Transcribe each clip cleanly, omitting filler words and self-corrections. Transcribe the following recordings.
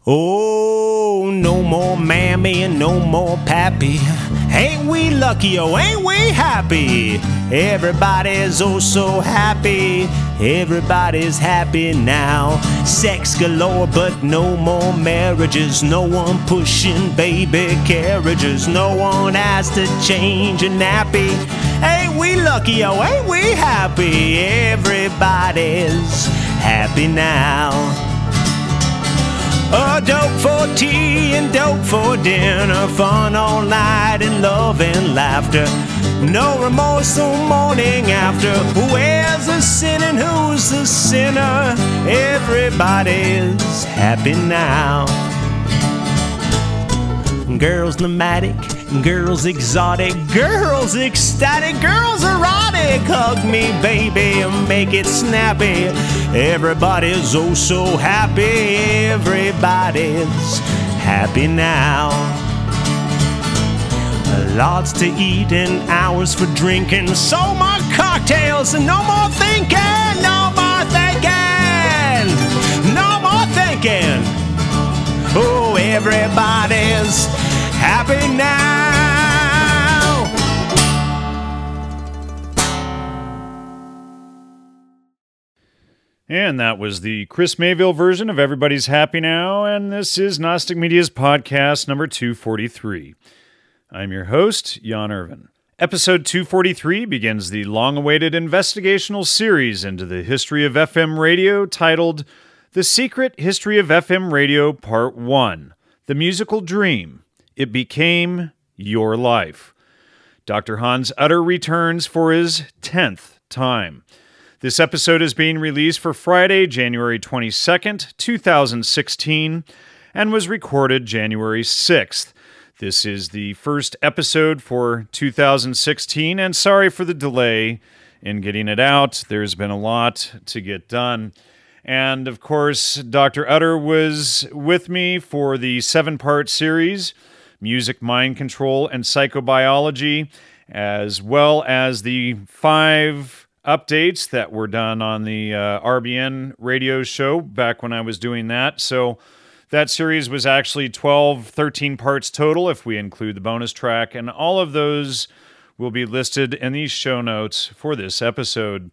Oh, no more mammy and no more pappy. Ain't we lucky, oh, ain't we happy? Everybody's oh so happy. Everybody's happy now. Sex galore, but no more marriages. No one pushing baby carriages. No one has to change a nappy. Ain't we lucky, oh, ain't we happy? Everybody's happy now. Dope for tea and dope for dinner. Fun all night and love and laughter. No remorse till morning after. Where's the sin and who's the sinner? Everybody's happy now. Girls pneumatic, girls exotic, girls ecstatic, girls erotic. Hug me, baby, and make it snappy. Everybody's oh so happy. Everybody's happy now. Lots to eat and hours for drinking. So more cocktails and no more thinking. No more thinking. No more thinking. Oh, everybody's happy now. And that was the Chris Mayville version of Everybody's Happy Now, and this is Gnostic Media's podcast number 243. I'm your host, Jan Irvin. Episode 243 begins the long-awaited investigational series into the history of FM radio titled The Secret History of FM Radio Part 1, The Musical Dream. It Became Your Life. Dr. Hans Utter returns for his 10th time. This episode is being released for Friday, January 22nd, 2016, and was recorded January 6th. This is the first episode for 2016, and sorry for the delay in getting it out. There's been a lot to get done. And, of course, Dr. Utter was with me for the 7-part series, Music, Mind Control, and Psychobiology, as well as the 5 updates that were done on the RBN radio show back when I was doing that. So that series was actually 13 parts total if we include the bonus track, and all of those will be listed in the show notes for this episode.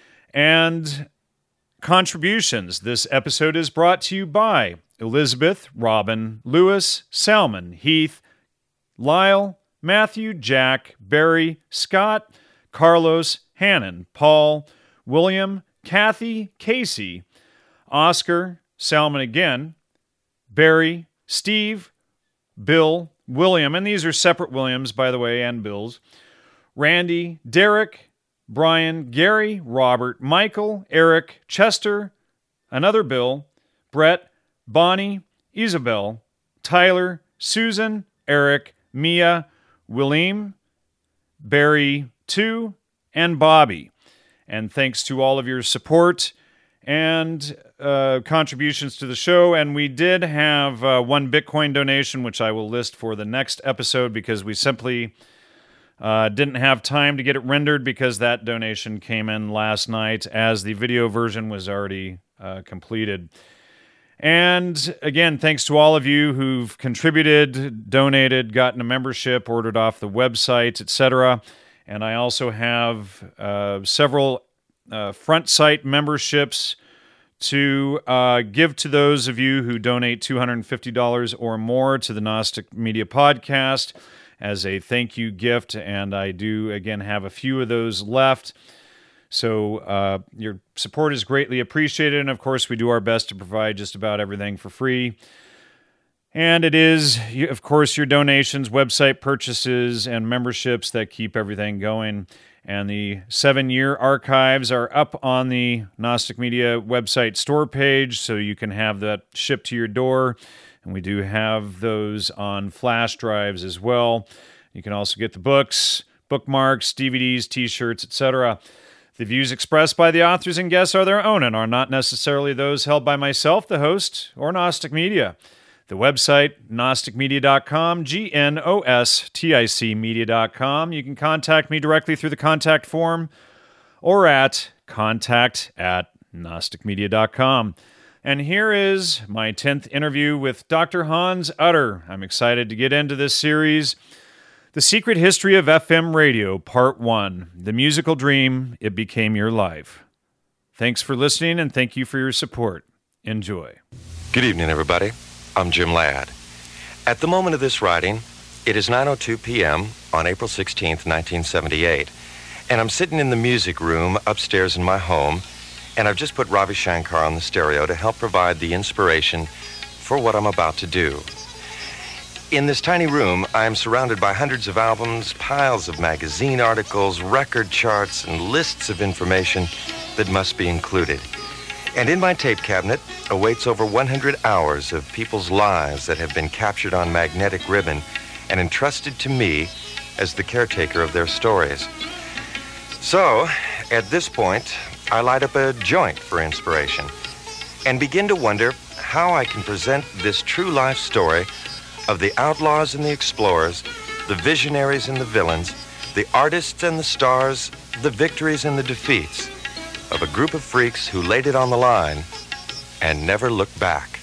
And contributions. This episode is brought to you by Elizabeth, Robin, Lewis, Salmon, Heath, Lyle, Matthew, Jack, Barry, Scott, Carlos, Hannon, Paul, William, Kathy, Casey, Oscar, Salmon again, Barry, Steve, Bill, William, and these are separate Williams, by the way, and Bills, Randy, Derek, Brian, Gary, Robert, Michael, Eric, Chester, another Bill, Brett, Bonnie, Isabel, Tyler, Susan, Eric, Mia, William, Barry 2, and Bobby. And thanks to all of your support and contributions to the show. And we did have one Bitcoin donation, which I will list for the next episode because we simply didn't have time to get it rendered because that donation came in last night as the video version was already completed. And again, thanks to all of you who've contributed, donated, gotten a membership, ordered off the website, etc. And I also have several front site memberships to give to those of you who donate $250 or more to the Gnostic Media Podcast as a thank you gift. And I do, again, have a few of those left. So your support is greatly appreciated. And of course, we do our best to provide just about everything for free. And it is, of course, your donations, website purchases, and memberships that keep everything going. And the 7-year archives are up on the Gnostic Media website store page, so you can have that shipped to your door. And we do have those on flash drives as well. You can also get the books, bookmarks, DVDs, T-shirts, etc. The views expressed by the authors and guests are their own and are not necessarily those held by myself, the host, or Gnostic Media. The website, gnosticmedia.com, GNOSTIC media.com. You can contact me directly through the contact form or at contact@gnosticmedia.com. And here is my 10th interview with Dr. Hans Utter. I'm excited to get into this series. The Secret History of FM Radio, Part 1. The Musical Dream, It Became Your Life. Thanks for listening, and thank you for your support. Enjoy. Good evening, everybody. I'm Jim Ladd. At the moment of this writing, it is 9:02 p.m. on April 16th, 1978, and I'm sitting in the music room upstairs in my home, and I've just put Ravi Shankar on the stereo to help provide the inspiration for what I'm about to do. In this tiny room, I am surrounded by hundreds of albums, piles of magazine articles, record charts, and lists of information that must be included. And in my tape cabinet awaits over 100 hours of people's lives that have been captured on magnetic ribbon and entrusted to me as the caretaker of their stories. So, at this point, I light up a joint for inspiration and begin to wonder how I can present this true life story of the outlaws and the explorers, the visionaries and the villains, the artists and the stars, the victories and the defeats of a group of freaks who laid it on the line and never looked back.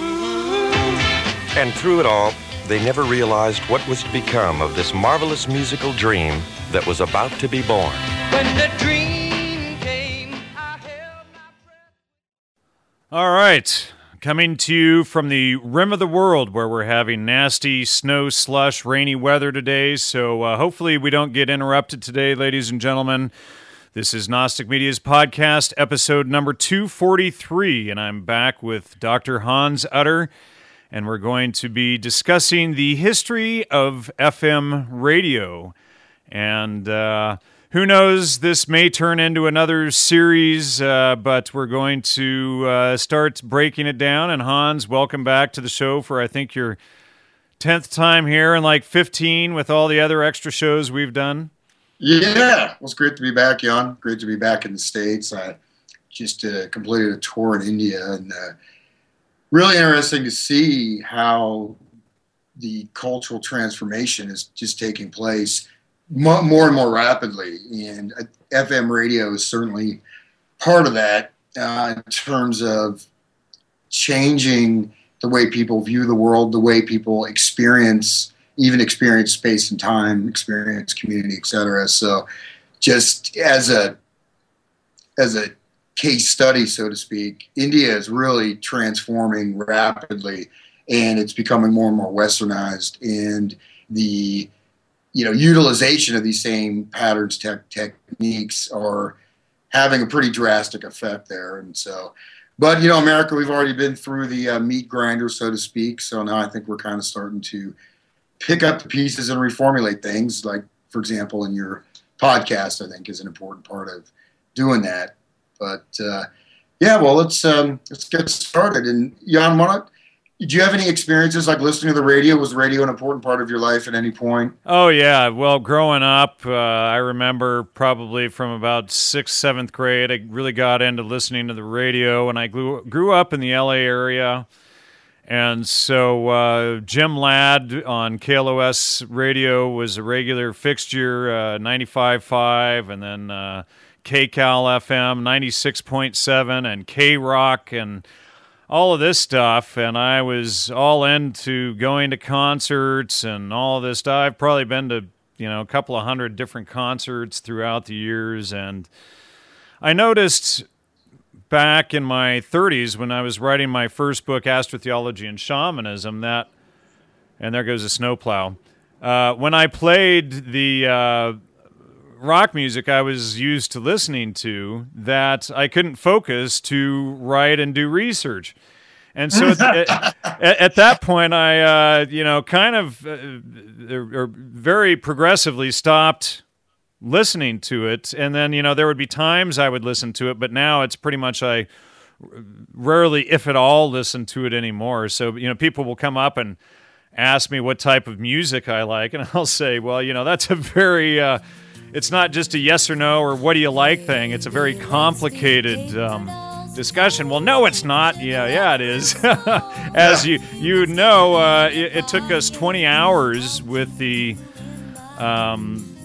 And through it all, they never realized what was to become of this marvelous musical dream that was about to be born. When the dream came, I held my breath. All right. Coming to you from the rim of the world where we're having nasty snow, slush, rainy weather today. So hopefully we don't get interrupted today, ladies and gentlemen. This is Gnostic Media's podcast, episode number 243, and I'm back with Dr. Hans Utter, and we're going to be discussing the history of FM radio. And who knows, this may turn into another series, but we're going to start breaking it down. And Hans, welcome back to the show for, I think, your 10th time here and like 15 with all the other extra shows we've done. Yeah, well, it's great to be back, Jan. Great to be back in the States. I just completed a tour in India, and really interesting to see how the cultural transformation is just taking place more and more rapidly. And FM radio is certainly part of that in terms of changing the way people view the world, the way people experience space and time, experience community, etc. So just as a case study, so to speak, India is really transforming rapidly, and it's becoming more and more westernized, and the utilization of these same patterns, techniques are having a pretty drastic effect there. And so, but America, we've already been through the meat grinder, so to speak. So now I think we're kind of starting to pick up the pieces and reformulate things. Like, for example, in your podcast, I think is an important part of doing that. But yeah, well, let's get started. And Jan, did you have any experiences like listening to the radio? Was radio an important part of your life at any point? Oh, yeah. Well, growing up, I remember probably from about 6th, 7th grade, I really got into listening to the radio, and I grew up in the LA area. And so Jim Ladd on KLOS radio was a regular fixture, 95.5, and then KCAL FM 96.7, and K-Rock, and all of this stuff. And I was all into going to concerts and all of this stuff. I've probably been to a couple of hundred different concerts throughout the years. And I noticed back in my 30s when I was writing my first book, Astrotheology and Shamanism, that, and there goes a snowplow, when I played the rock music I was used to listening to, that I couldn't focus to write and do research. And so at that point, I, very progressively stopped listening to it. And then, there would be times I would listen to it, but now it's pretty much I rarely, if at all, listen to it anymore. So, people will come up and ask me what type of music I like, and I'll say, well, that's a very... it's not just a yes or no or what do you like thing. It's a very complicated discussion. Well, no, it's not. Yeah, it is. As it took us 20 hours with the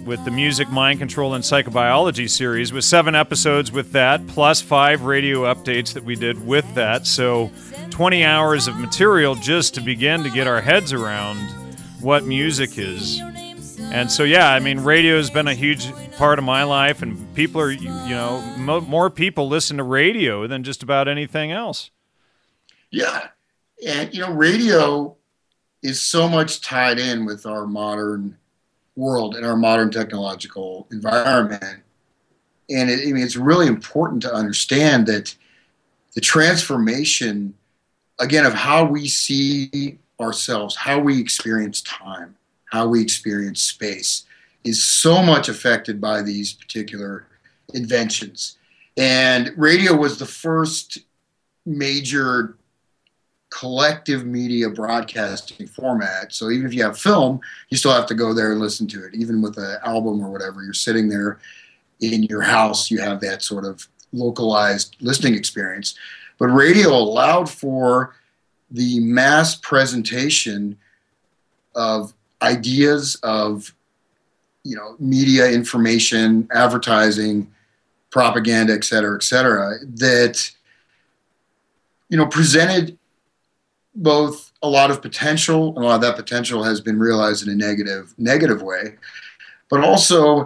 with the Music, Mind Control, and Psychobiology series, with 7 episodes with that, plus 5 radio updates that we did with that. So 20 hours of material just to begin to get our heads around what music is. And so, yeah, I mean, radio has been a huge part of my life, and people are, more people listen to radio than just about anything else. Yeah. And, radio is so much tied in with our modern world and our modern technological environment. And it's really important to understand that the transformation, again, of how we see ourselves, how we experience time, how we experience space, is so much affected by these particular inventions. And radio was the first major collective media broadcasting format. So even if you have film, you still have to go there and listen to it. Even with an album or whatever, you're sitting there in your house, you have that sort of localized listening experience. But radio allowed for the mass presentation of ideas, of media information, advertising, propaganda, et cetera, that presented both a lot of potential, and a lot of that potential has been realized in a negative way, but also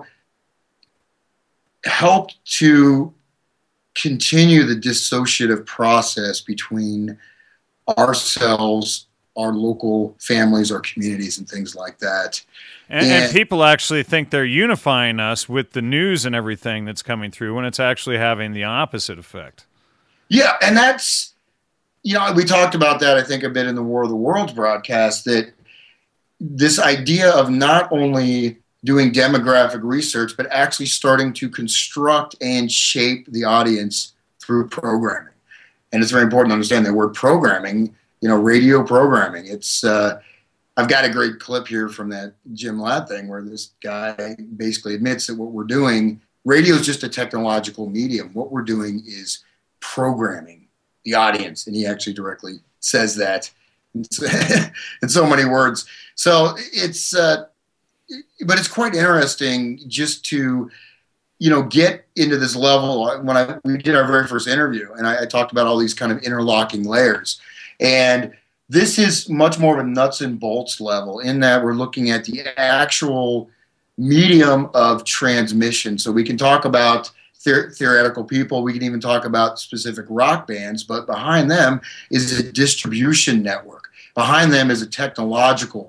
helped to continue the dissociative process between ourselves, our local families, our communities, and things like that. And people actually think they're unifying us with the news and everything that's coming through, when it's actually having the opposite effect. Yeah, and that's, we talked about that, I think, a bit in the War of the Worlds broadcast, that this idea of not only doing demographic research, but actually starting to construct and shape the audience through programming. And it's very important to understand that word programming, radio programming. It's I've got a great clip here from that Jim Ladd thing where this guy basically admits that what we're doing, radio is just a technological medium. What we're doing is programming the audience. And he actually directly says that in so many words. So it's, but it's quite interesting just to, get into this level. When we did our very first interview, and I talked about all these kind of interlocking layers. And this is much more of a nuts and bolts level, in that we're looking at the actual medium of transmission. So we can talk about theoretical people, we can even talk about specific rock bands, but behind them is a distribution network. Behind them is a technological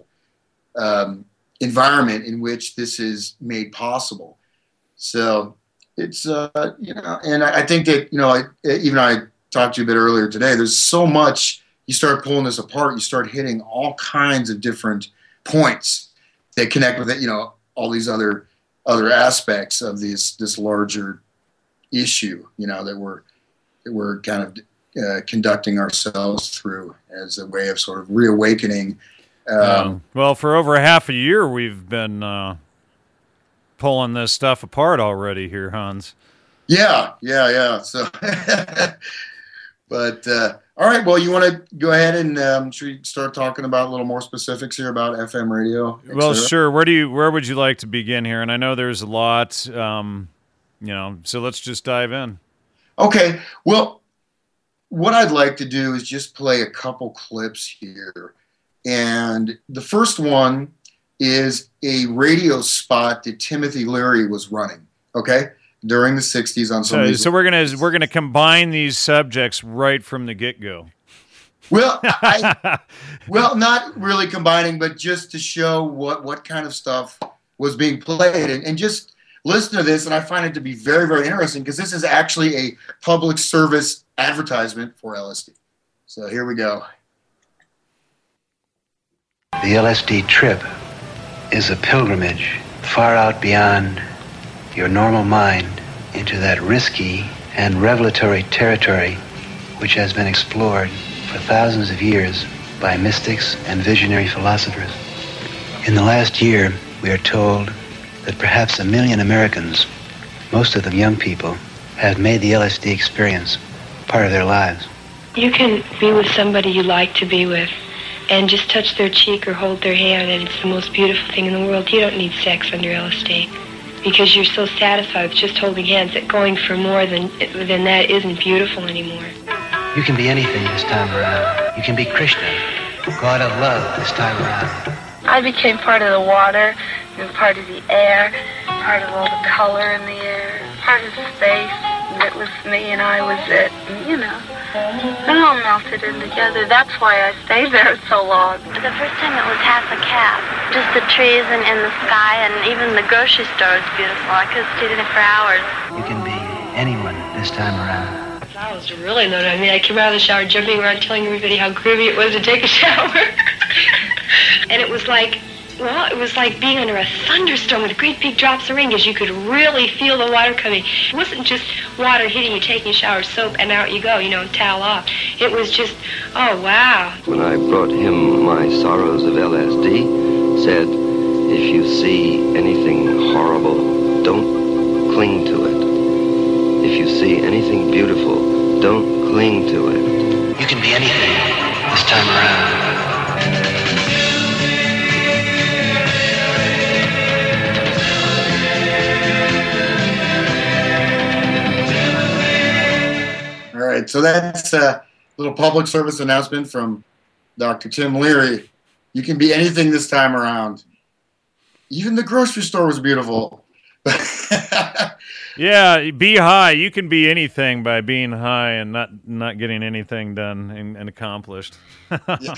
environment in which this is made possible. So it's, and I think that, I talked to you a bit earlier today, there's so much. You start pulling this apart, you start hitting all kinds of different points that connect with it, all these other aspects of this larger issue, that we're kind of conducting ourselves through as a way of sort of reawakening. Well, for over half a year, we've been pulling this stuff apart already here, Hans. Yeah. So, but all right. Well, you want to go ahead and should we start talking about a little more specifics here about FM radio? Well, sure. Where would you like to begin here? And I know there's a lot, so let's just dive in. Okay. Well, what I'd like to do is just play a couple clips here. And the first one is a radio spot that Timothy Leary was running, okay, during the 60s on some of these. So we're gonna combine these subjects right from the get-go. Well, not really combining, but just to show what kind of stuff was being played. And just listen to this, and I find it to be very, very interesting, because this is actually a public service advertisement for LSD. So here we go. The LSD trip is a pilgrimage far out beyond your normal mind into that risky and revelatory territory which has been explored for thousands of years by mystics and visionary philosophers. In the last year, we are told that perhaps 1 million Americans, most of them young people, have made the LSD experience part of their lives. You can be with somebody you like to be with and just touch their cheek or hold their hand, and it's the most beautiful thing in the world. You don't need sex under LSD because you're so satisfied with just holding hands that going for more than that isn't beautiful anymore. You can be anything this time around. You can be Krishna, God of love this time around. I became part of the water, and part of the air, part of all the color in the air, part of space. It was me and I was it, and, you know, it all melted in together. That's why I stayed there so long. The first time it was half a cap. Just the trees and the sky, and even the grocery store was beautiful. I could have stayed in it for hours. You can be anyone this time around. I was really loaded. I mean, I came out of the shower jumping around telling everybody how groovy it was to take a shower. And it was like, well, it was like being under a thunderstorm with great big drops of rain, because you could really feel the water coming. It wasn't just water hitting you, taking a shower, soap, and out you go, you know, towel off. It was just, oh, wow. When I brought him my sorrows of LSD, said, if you see anything horrible, don't cling to it. If you see anything beautiful, don't cling to it. You can be anything this time around. All right, so that's a little public service announcement from Dr. Tim Leary. You can be anything this time around. Even the grocery store was beautiful. Yeah, be high. You can be anything by being high and not getting anything done and accomplished. You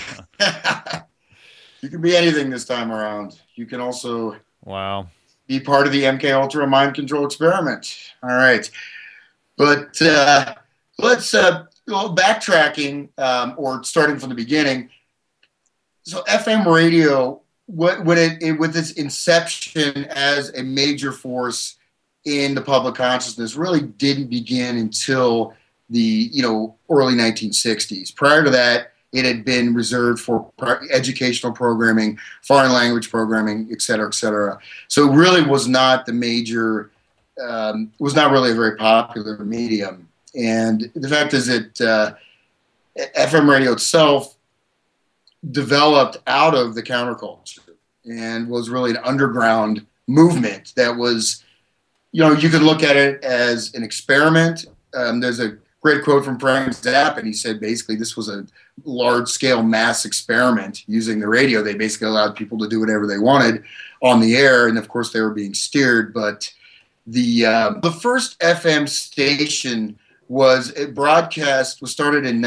can be anything this time around. You can also be part of the MK Ultra mind control experiment. All right, but let's backtracking or starting from the beginning. So FM radio, with its inception as a major force in the public consciousness, really didn't begin until the early 1960s. Prior to that, it had been reserved for educational programming, foreign language programming, et cetera, et cetera. So it really was not the major, was not really a very popular medium. And the fact is that FM radio itself developed out of the counterculture and was really an underground movement that was, you could look at it as an experiment. There's a great quote from Frank Zappa, and he said basically this was a large-scale mass experiment using the radio. They basically allowed people to do whatever they wanted on the air, and of course they were being steered. But the first FM station was started in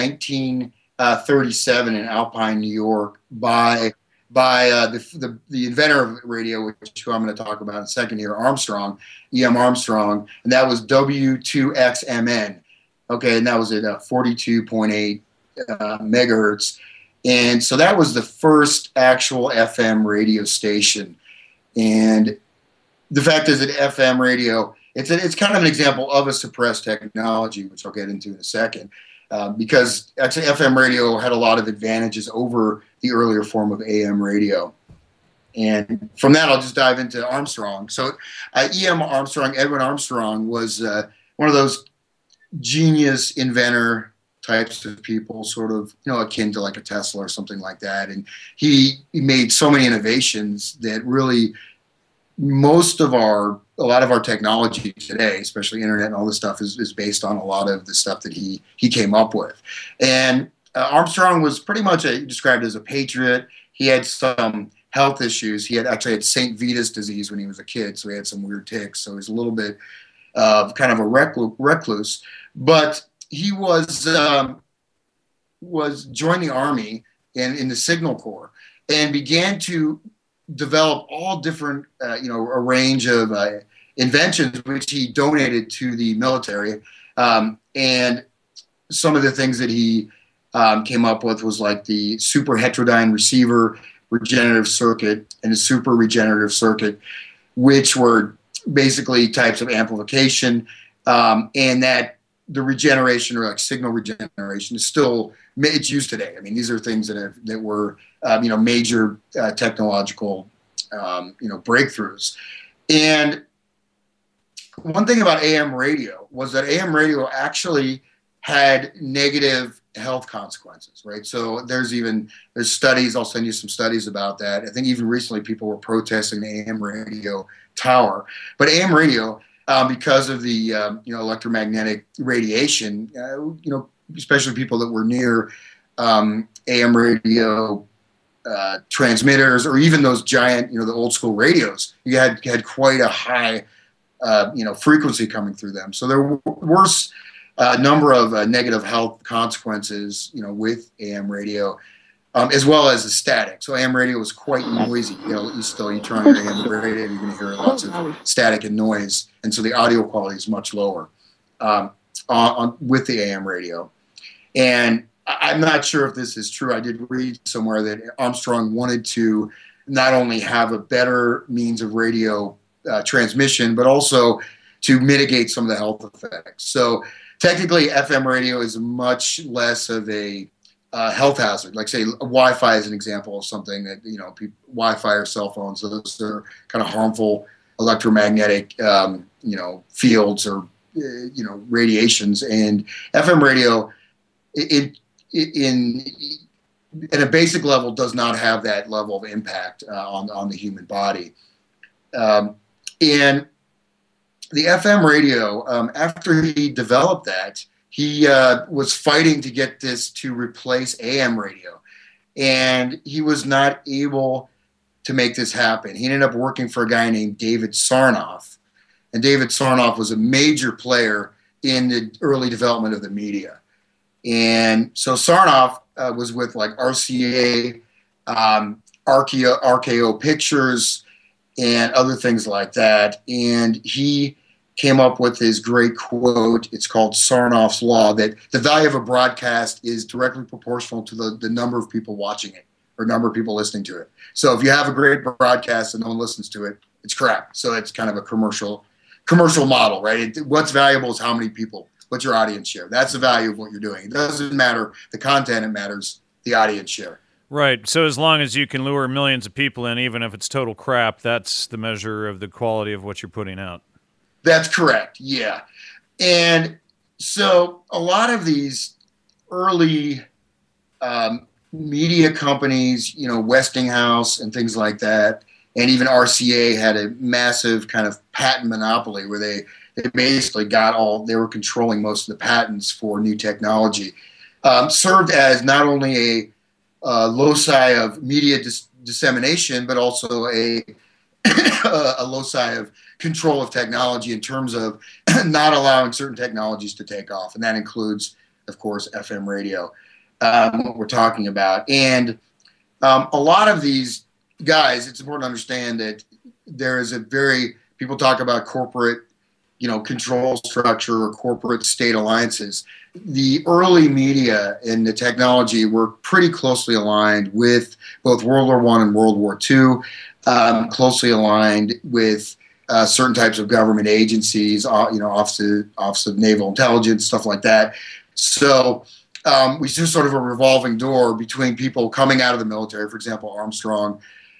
1937 in Alpine, New York, by the inventor of radio, who I'm going to talk about in a second here, Armstrong, E.M. Armstrong, and that was W2XMN. Okay, and that was at 42.8 megahertz. And so that was the first actual FM radio station. And the fact is that FM radio, it's kind of an example of a suppressed technology, which I'll get into in a second, because actually FM radio had a lot of advantages over the earlier form of AM radio. And from that, I'll just dive into Armstrong. So E.M. Armstrong, Edwin Armstrong, was one of those genius inventor types of people, sort of, akin to like a Tesla or something like that. And he made so many innovations that really a lot of our technology today, especially internet and all this stuff, is based on a lot of the stuff that he came up with. And Armstrong was pretty much described as a patriot. He had some health issues. He actually had St. Vitus disease when he was a kid, so he had some weird tics. So he's a little bit of kind of a recluse. But he was joined the Army in the Signal Corps and began to develop all different, a range of inventions which he donated to the military. And some of the things that he came up with was like the super heterodyne receiver regenerative circuit and the super regenerative circuit, which were basically types of amplification, and that the regeneration, or like signal regeneration, is still, it's used today. I mean, these are things that were major technological breakthroughs. And one thing about AM radio was that AM radio actually had negative health consequences, right? So there's studies, I'll send you some studies about that. I think even recently people were protesting the AM radio tower. But AM radio, because of the electromagnetic radiation, especially people that were near AM radio transmitters, or even those giant, the old school radios, you had quite a high, frequency coming through them. So there were a number of negative health consequences, with AM radio, as well as the static. So AM radio was quite noisy. You turn on your AM radio, you're going to hear lots of static and noise, and so the audio quality is much lower with the AM radio. And I'm not sure if this is true. I did read somewhere that Armstrong wanted to not only have a better means of radio transmission, but also to mitigate some of the health effects. So technically, FM radio is much less of a health hazard. Like, say, Wi-Fi is an example of something that, Wi-Fi or cell phones, those are kind of harmful electromagnetic, fields or, radiations. And FM radio, at a basic level, does not have that level of impact on the human body. And the FM radio, after he developed that, he was fighting to get this to replace AM radio. And he was not able to make this happen. He ended up working for a guy named David Sarnoff. And David Sarnoff was a major player in the early development of the media. And so Sarnoff was with like RCA, RKO Pictures, and other things like that. And he came up with his great quote. It's called Sarnoff's Law, that the value of a broadcast is directly proportional to the number of people watching it or number of people listening to it. So if you have a great broadcast and no one listens to it, it's crap. So it's kind of a commercial model, right? What's valuable is how many people, what's your audience share. That's the value of what you're doing. It doesn't matter the content, it matters the audience share. Right. So as long as you can lure millions of people in, even if it's total crap, that's the measure of the quality of what you're putting out. That's correct. Yeah. And so a lot of these early media companies, Westinghouse and things like that, and even RCA had a massive kind of patent monopoly where they basically they were controlling most of the patents for new technology, served as not only a loci of media dissemination, but also a loci of control of technology in terms of not allowing certain technologies to take off. And that includes, of course, FM radio, what we're talking about. And a lot of these guys, it's important to understand that there is people talk about corporate, control structure or corporate state alliances. The early media and the technology were pretty closely aligned with both World War I and World War II, closely aligned with certain types of government agencies, Office of Naval Intelligence, stuff like that. So we see sort of a revolving door between people coming out of the military, for example, Armstrong,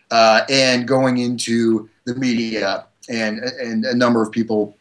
and going into the media, and a number of people,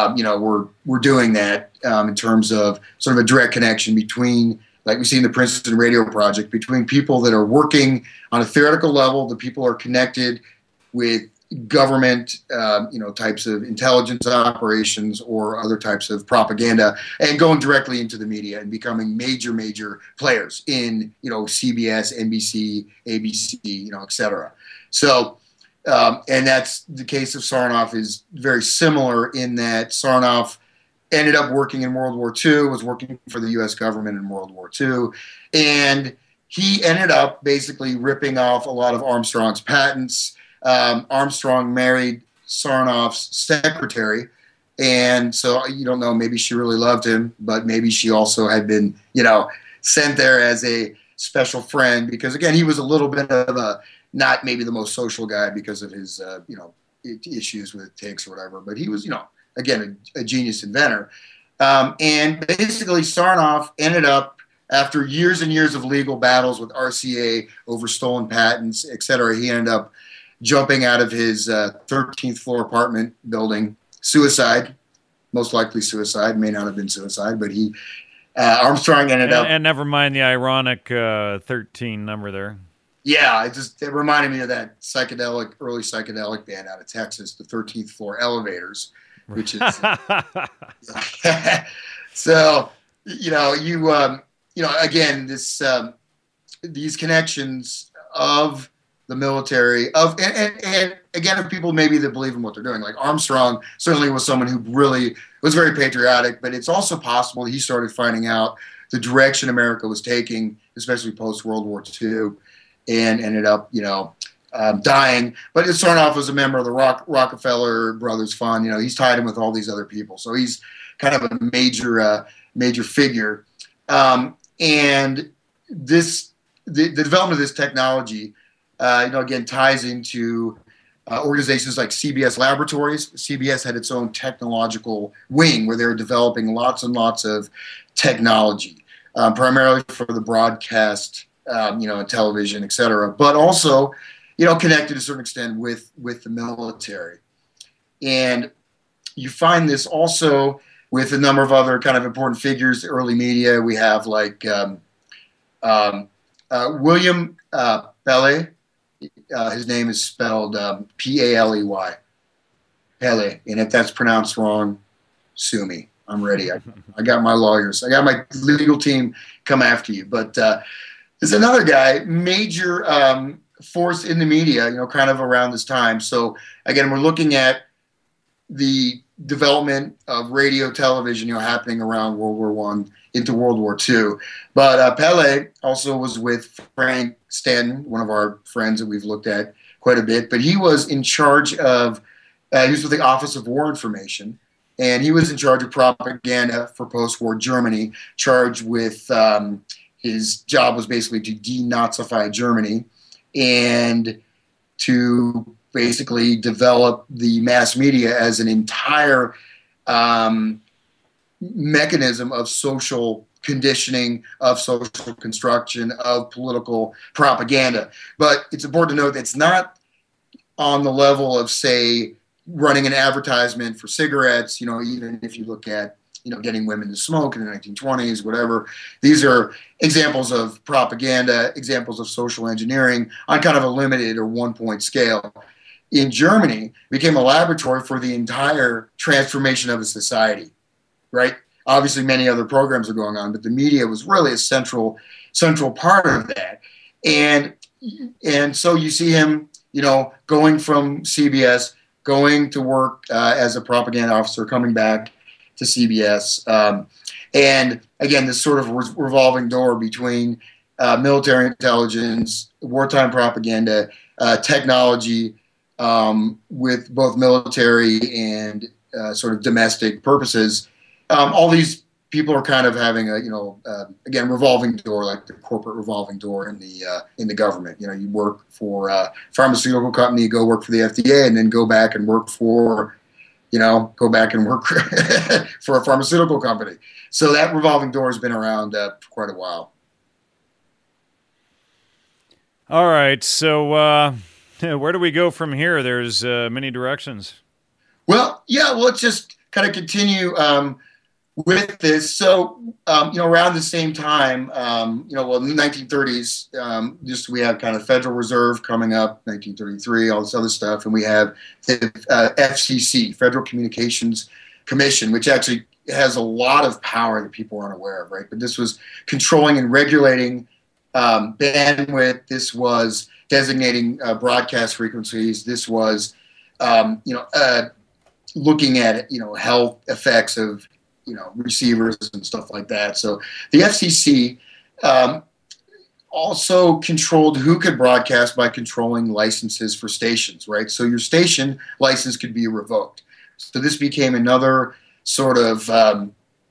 were doing that in terms of sort of a direct connection between, like we see in the Princeton Radio Project, between people that are working on a theoretical level, the people are connected with government, types of intelligence operations or other types of propaganda, and going directly into the media and becoming major players in, CBS, NBC, ABC, et cetera. So, and that's the case of Sarnoff is very similar in that Sarnoff ended up working in World War II, was working for the U.S. government in World War II, and he ended up basically ripping off a lot of Armstrong's patents. Armstrong married Sarnoff's secretary, and so you don't know, maybe she really loved him, but maybe she also had been, sent there as a special friend, because again, he was a little bit of a, not maybe the most social guy because of his, issues with tics or whatever, but he was, again, a genius inventor. And basically Sarnoff ended up, after years and years of legal battles with RCA over stolen patents, et cetera, he ended up jumping out of his 13th floor apartment building, suicide, most likely suicide, may not have been suicide, but he Armstrong ended up. And never mind the ironic 13 number there. Yeah, it reminded me of that early psychedelic band out of Texas, the 13th Floor Elevators, which is so. Again, these connections of the military and again, of people maybe that believe in what they're doing, like Armstrong certainly was someone who really was very patriotic, but it's also possible he started finding out the direction America was taking, especially post World War II. And ended up, dying. But it started off as a member of the Rockefeller Brothers Fund. He's tied in with all these other people, so he's kind of a major figure. And the development of this technology, again, ties into organizations like CBS Laboratories. CBS had its own technological wing where they were developing lots and lots of technology, primarily for the broadcast. Television, et cetera, but also, connected to a certain extent with the military. And you find this also with a number of other kind of important figures, the early media. We have like William Paley. His name is spelled Paley. Paley. And if that's pronounced wrong, sue me. I'm ready. I got my lawyers. I got my legal team come after you. But there's another guy, major force in the media, kind of around this time. So again, we're looking at the development of radio, television, happening around World War I into World War II. But Pele also was with Frank Stanton, one of our friends that we've looked at quite a bit. But he was in charge of, he was with the Office of War Information, and he was in charge of propaganda for post-war Germany, charged with his job was basically to denazify Germany and to basically develop the mass media as an entire mechanism of social conditioning, of social construction, of political propaganda. But it's important to note that it's not on the level of, say, running an advertisement for cigarettes, even if you look at getting women to smoke in the 1920s, whatever. These are examples of propaganda, examples of social engineering on kind of a limited or 1-point scale. In Germany, it became a laboratory for the entire transformation of a society, right? Obviously, many other programs are going on, but the media was really a central part of that. And so you see him, going from CBS, going to work as a propaganda officer, coming back to CBS. And again, this sort of revolving door between military intelligence, wartime propaganda, technology, with both military and sort of domestic purposes. All these people are kind of having a, again, revolving door, like the corporate revolving door in the government. You work for a pharmaceutical company, you go work for the FDA, and then go back and work for for a pharmaceutical company. So that revolving door has been around for quite a while. All right. So where do we go from here? There's many directions. Well, let's just kind of continue with this. So, around the same time, in the 1930s, we have kind of Federal Reserve coming up, 1933, all this other stuff. And we have the FCC, Federal Communications Commission, which actually has a lot of power that people aren't aware of, right? But this was controlling and regulating bandwidth. This was designating broadcast frequencies. This was, looking at, health effects of, receivers and stuff like that. So the FCC also controlled who could broadcast by controlling licenses for stations, right? So your station license could be revoked. So this became another sort of, a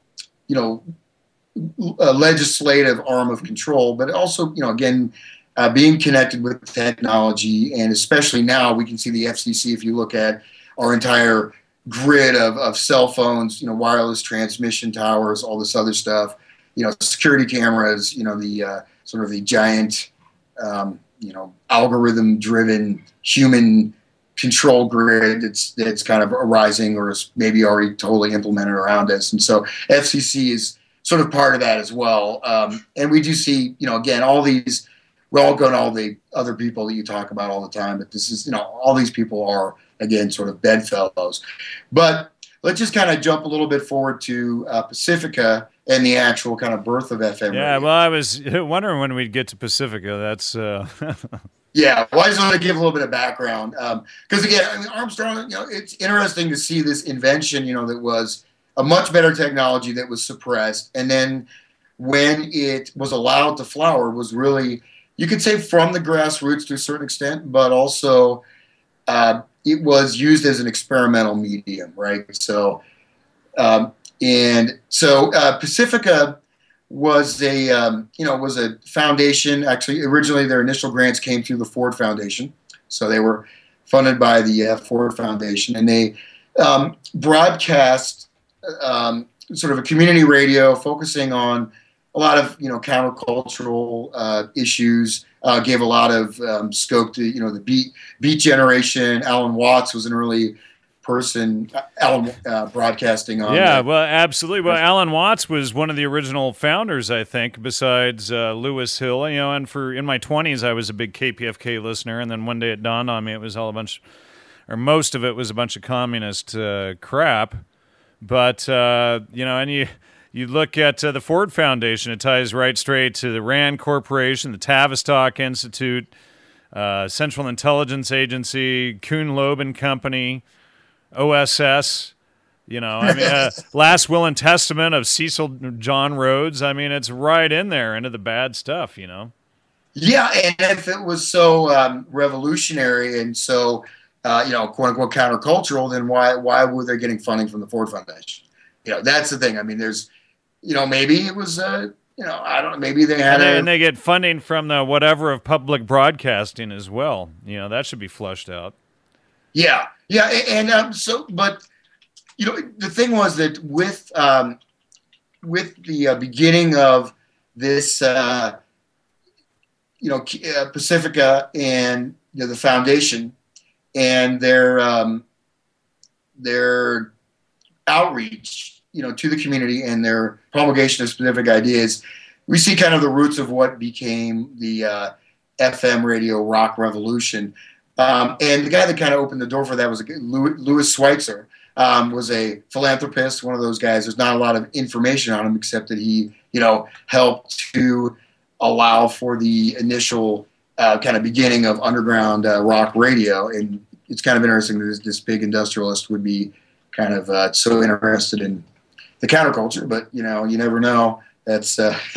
legislative arm of control, but also, again, being connected with technology. And especially now we can see the FCC, if you look at our entire grid of cell phones, wireless transmission towers, all this other stuff, security cameras, the sort of the giant, algorithm-driven human control grid that's kind of arising or is maybe already totally implemented around us. And so FCC is sort of part of that as well. And we do see, again, we're all going to all the other people that you talk about all the time, but this is, all these people are, again, sort of bedfellows. But let's just kind of jump a little bit forward to Pacifica and the actual kind of birth of FM radio. Yeah, well, I was wondering when we'd get to Pacifica. That's... Yeah, well, I just want to give a little bit of background. Because, again, Armstrong, it's interesting to see this invention, that was a much better technology that was suppressed. And then when it was allowed to flower was really, you could say from the grassroots to a certain extent, but also it was used as an experimental medium, right? So, Pacifica was a foundation. Actually, originally their initial grants came through the Ford Foundation, so they were funded by the Ford Foundation, and they broadcast sort of a community radio focusing on a lot of countercultural issues. Gave a lot of scope to the beat generation. Alan Watts was an early person, broadcasting on. Yeah, well, absolutely. Well, Alan Watts was one of the original founders, I think, besides Lewis Hill. And in my 20s, I was a big KPFK listener, and then one day it dawned on me it was all most of it was a bunch of communist crap. But and you look at the Ford Foundation, it ties right straight to the RAND Corporation, the Tavistock Institute, Central Intelligence Agency, Kuhn Loeb and Company, OSS, Last Will and Testament of Cecil John Rhodes. I mean, it's right in there into the bad stuff, Yeah, and if it was so revolutionary and so, quote unquote countercultural, then why were they getting funding from the Ford Foundation? That's the thing. I mean, there's, maybe it was, I don't know, maybe they had and they get funding from the whatever of public broadcasting as well. That should be flushed out. Yeah. And but the thing was that with the beginning of this, Pacifica and the foundation and their outreach, to the community and their promulgation of specific ideas, we see kind of the roots of what became the FM radio rock revolution. And the guy that kind of opened the door for that was Louis Schweitzer, was a philanthropist, one of those guys. There's not a lot of information on him except that he, helped to allow for the initial kind of beginning of underground rock radio. And it's kind of interesting that this big industrialist would be kind of so interested in the counterculture, but, you never know. That's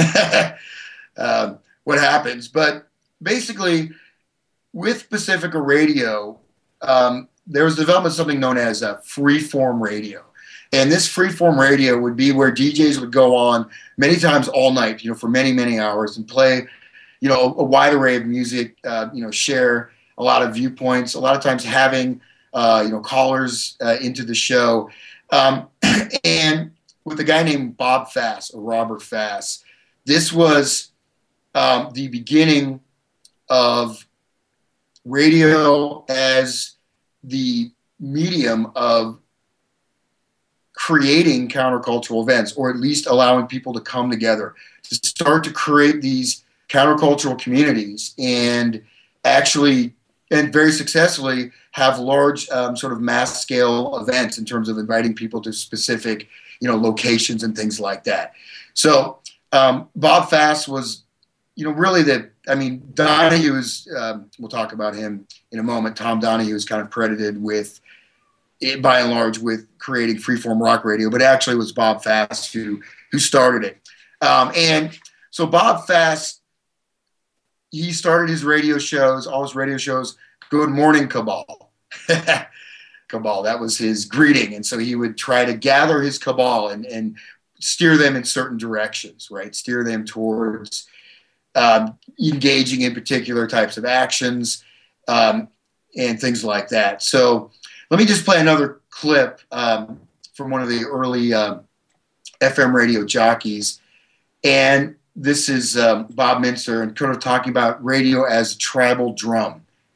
what happens. But basically, with Pacifica Radio, there was development of something known as freeform radio. And this freeform radio would be where DJs would go on many times all night, for many, many hours and play, a wide array of music, share a lot of viewpoints, a lot of times having, callers into the show. And with a guy named Bob Fass, or Robert Fass, this was the beginning of radio as the medium of creating countercultural events, or at least allowing people to come together to start to create these countercultural communities and actually, and very successfully, have large sort of mass scale events in terms of inviting people to specific, locations and things like that. So Bob Fass was, really Donahue is, we'll talk about him in a moment. Tom Donahue is kind of credited with, by and large, with creating freeform rock radio, but actually it was Bob Fass who started it. And so Bob Fass, he started his radio shows, all his radio shows, Good Morning Cabal. Cabal, that was his greeting. And so he would try to gather his cabal and steer them in certain directions, right? Steer them towards engaging in particular types of actions and things like that. So let me just play another clip from one of the early FM radio jockeys. And this is Bob Minster and kind of talking about radio as a tribal drum.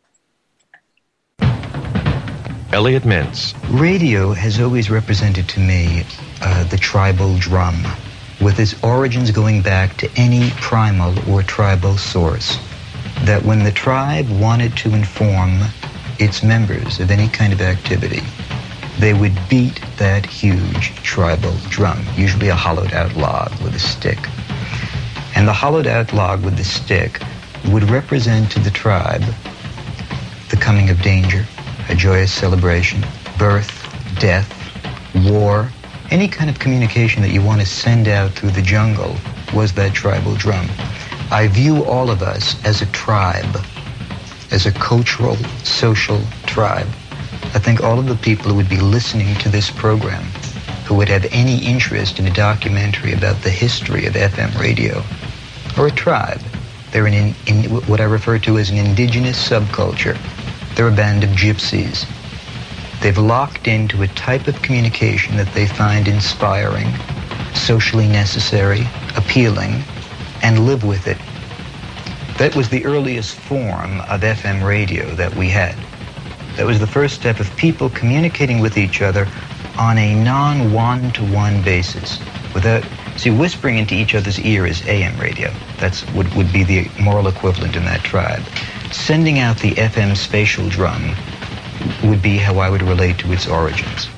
Elliot Mintz. Radio has always represented to me the tribal drum, with its origins going back to any primal or tribal source. That when the tribe wanted to inform its members of any kind of activity, they would beat that huge tribal drum, usually a hollowed-out log with a stick. And the hollowed-out log with the stick would represent to the tribe the coming of danger, a joyous celebration, birth, death, war. Any kind of communication that you want to send out through the jungle was that tribal drum. I view all of us as a tribe, as a cultural, social tribe. I think all of the people who would be listening to this program, who would have any interest in a documentary about the history of FM radio, are a tribe. They're in what I refer to as an indigenous subculture. They're a band of gypsies. They've locked into a type of communication that they find inspiring, socially necessary, appealing, and live with it. That was the earliest form of FM radio that we had. That was the first step of people communicating with each other on a non-one-to-one basis. Whispering into each other's ear is AM radio. That's would be the moral equivalent in that tribe. Sending out the FM spatial drum would be how I would relate to its origins.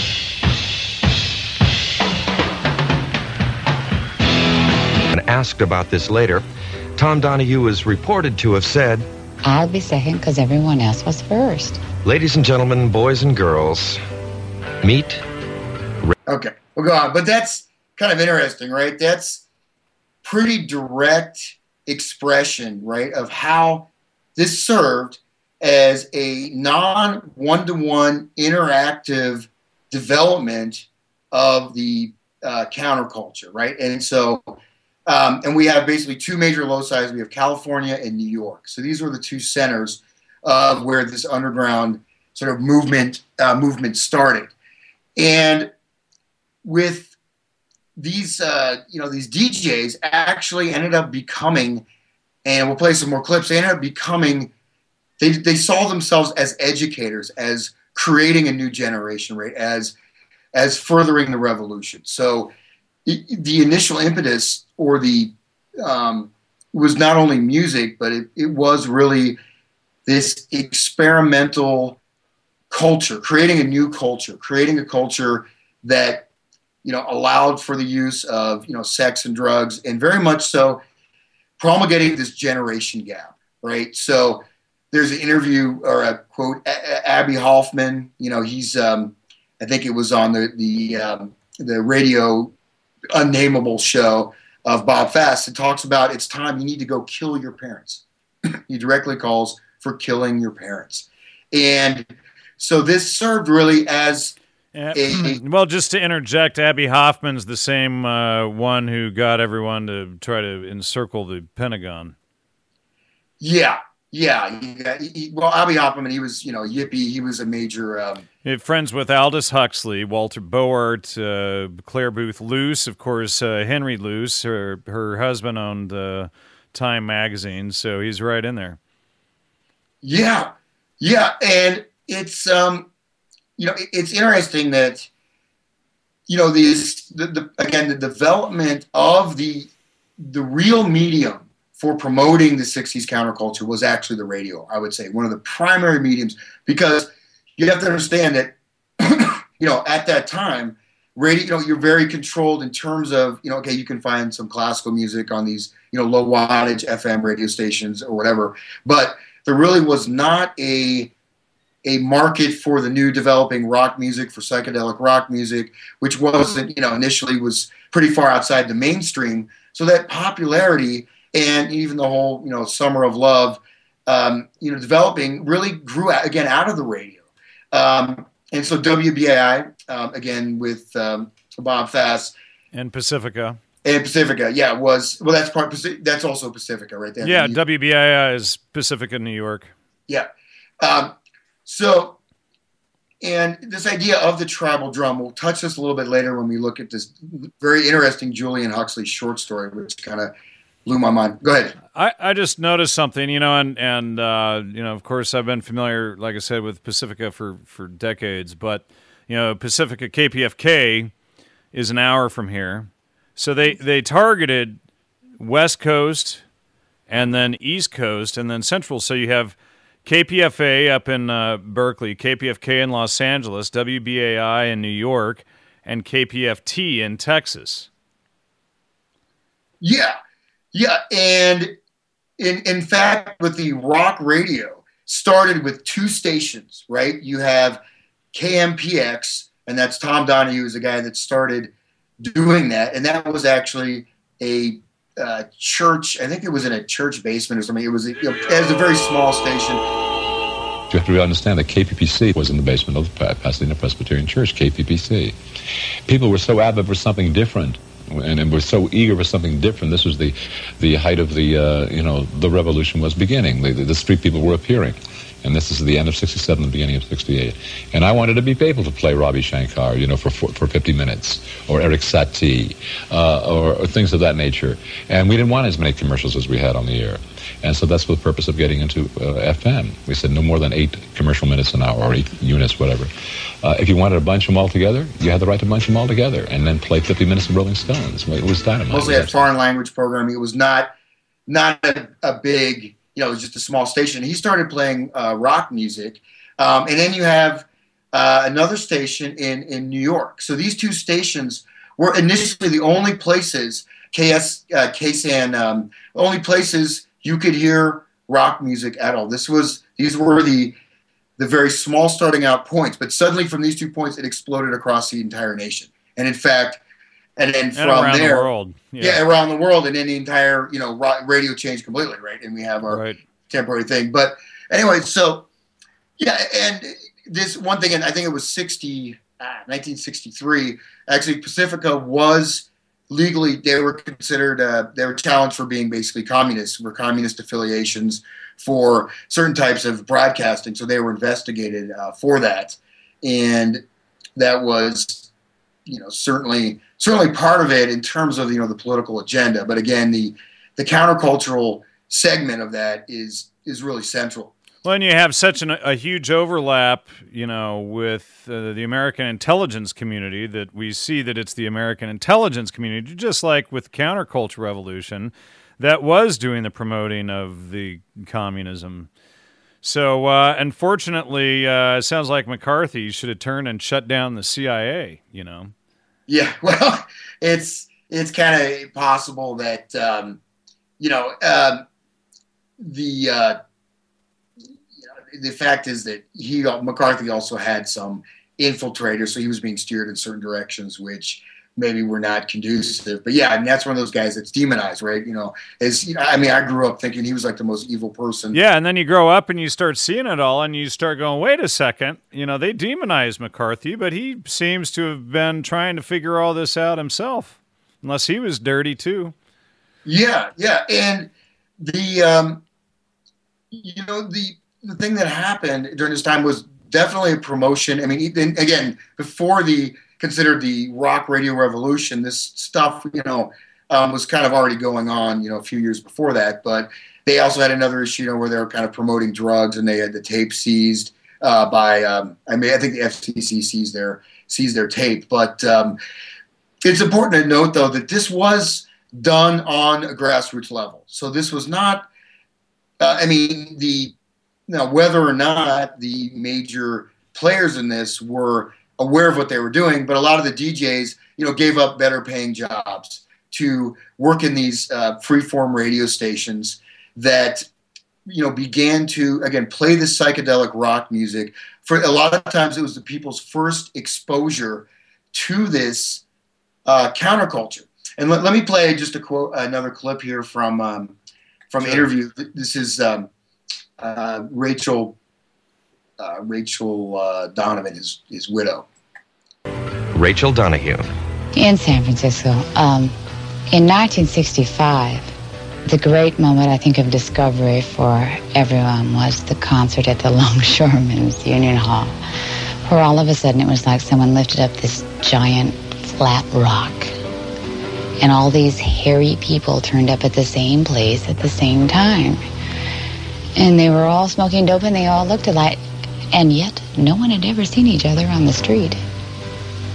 When asked about this later, Tom Donahue was reported to have said, "I'll be second because everyone else was first." Ladies and gentlemen, boys and girls, meet... Okay, we'll go on. But that's kind of interesting, right? That's pretty direct expression, right, of how this served as a non-one-to-one interactive development of the counterculture, right? And so, and we have basically two major loci. We have California and New York. So these were the two centers of where this underground sort of movement started. And with these, these DJs actually ended up becoming, and we'll play some more clips, they ended up becoming, they saw themselves as educators, as creating a new generation, right? As furthering the revolution. So the initial impetus or was not only music, but it was really this experimental culture, creating a new culture, creating a culture that, allowed for the use of, sex and drugs, and very much so promulgating this generation gap, right? So there's an interview or a quote, Abby Hoffman, he's, I think it was on the radio unnameable show of Bob Fast. It talks about it's time you need to go kill your parents. He directly calls for killing your parents. And so this served really as well, just to interject, Abby Hoffman's the same one who got everyone to try to encircle the Pentagon. Yeah. Well, Abby Hoffman, he was, yippie. He was a major... friends with Aldous Huxley, Walter Boart, Claire Booth Luce, of course, Henry Luce. Her husband owned Time magazine, so he's right in there. Yeah, and it's it's interesting that the development of the real medium for promoting the 60s counterculture was actually the radio. I would say one of the primary mediums, because you have to understand that at that time, radio, you're very controlled in terms of you can find some classical music on these low wattage FM radio stations or whatever, but there really was not a market for the new developing rock music, for psychedelic rock music, which wasn't, initially was pretty far outside the mainstream. So that popularity and even the whole, Summer of Love, developing really grew out, out of the radio. And so WBAI, again, with Bob Fast. And Pacifica. And Pacifica, that's also Pacifica right there. Yeah, WBAI is Pacifica, New York. Yeah. So, and this idea of the tribal drum, we'll touch this a little bit later when we look at this very interesting Julian Huxley short story, which kind of blew my mind. Go ahead. I just noticed something, and of course I've been familiar, like I said, with Pacifica for decades, but, Pacifica KPFK is an hour from here. So they targeted West Coast and then East Coast and then Central. So you have KPFA up in Berkeley, KPFK in Los Angeles, WBAI in New York, and KPFT in Texas. Yeah. And in fact, with the rock radio, started with two stations, right? You have KMPX, and that's Tom Donahue is the guy that started doing that. And that was actually a church. I think it was in a church basement or something. It was a very small station. You have to really understand that KPPC was in the basement of the Pasadena Presbyterian Church, KPPC. People were so avid for something different and were so eager for something different. This was the height of the revolution was beginning. The street people were appearing. And this is the end of 67, the beginning of 68. And I wanted to be able to play Ravi Shankar, for 50 minutes, or Eric Satie, or things of that nature. And we didn't want as many commercials as we had on the air. And so that's the purpose of getting into FM. We said no more than 8 commercial minutes an hour, or 8 units, whatever. If you wanted to bunch them all together, you had the right to bunch them all together, and then play 50 minutes of Rolling Stones. It was dynamite. Mostly had foreign language programming. It was not a big... it was just a small station. He started playing rock music. And then you have another station in New York. So these two stations were initially the only places, KSAN, only places you could hear rock music at all. These were the very small starting out points. But suddenly from these 2 points, it exploded across the entire nation. And in fact, and then from around there, the world. around the world, and then the entire radio changed completely, right? And we have our temporary thing. But anyway, so and this one thing, and I think it was 1963. Actually, Pacifica was legally, they were considered, they were challenged for being basically communists, for communist affiliations, for certain types of broadcasting. So they were investigated for that, and that was, certainly part of it in terms of the political agenda. But again, the countercultural segment of that is really central. Well, and you have such a huge overlap, with the American intelligence community, that we see that it's the American intelligence community, just like with Counterculture Revolution, that was doing the promoting of the communism. So, unfortunately, it sounds like McCarthy should have turned and shut down the CIA, Yeah, well, it's kind of possible that, the fact is that McCarthy also had some infiltrators, so he was being steered in certain directions, which maybe were not conducive. But yeah, that's one of those guys that's demonized, right? I grew up thinking he was like the most evil person. Yeah, and then you grow up and you start seeing it all, and you start going, wait a second, they demonized McCarthy, but he seems to have been trying to figure all this out himself, unless he was dirty too. Yeah, and the thing that happened during this time was definitely a promotion. I mean, again, before considered the rock radio revolution, this stuff, was kind of already going on, a few years before that. But they also had another issue, where they were kind of promoting drugs, and they had the tape seized by, I think the FCC seized their tape. But it's important to note, though, that this was done on a grassroots level. So this was not, whether or not the major players in this were aware of what they were doing, but a lot of the DJs, gave up better paying jobs to work in these freeform radio stations that, began to, again, play the psychedelic rock music. For a lot of times, it was the people's first exposure to this counterculture. And let me play just another clip here from an interview. This is Rachel Donovan, his widow. Rachel Donahue. In San Francisco. In 1965, the great moment, I think, of discovery for everyone was the concert at the Longshoremen's Union Hall, where all of a sudden it was like someone lifted up this giant flat rock, and all these hairy people turned up at the same place at the same time. And they were all smoking dope, and they all looked alike, and yet no one had ever seen each other on the street.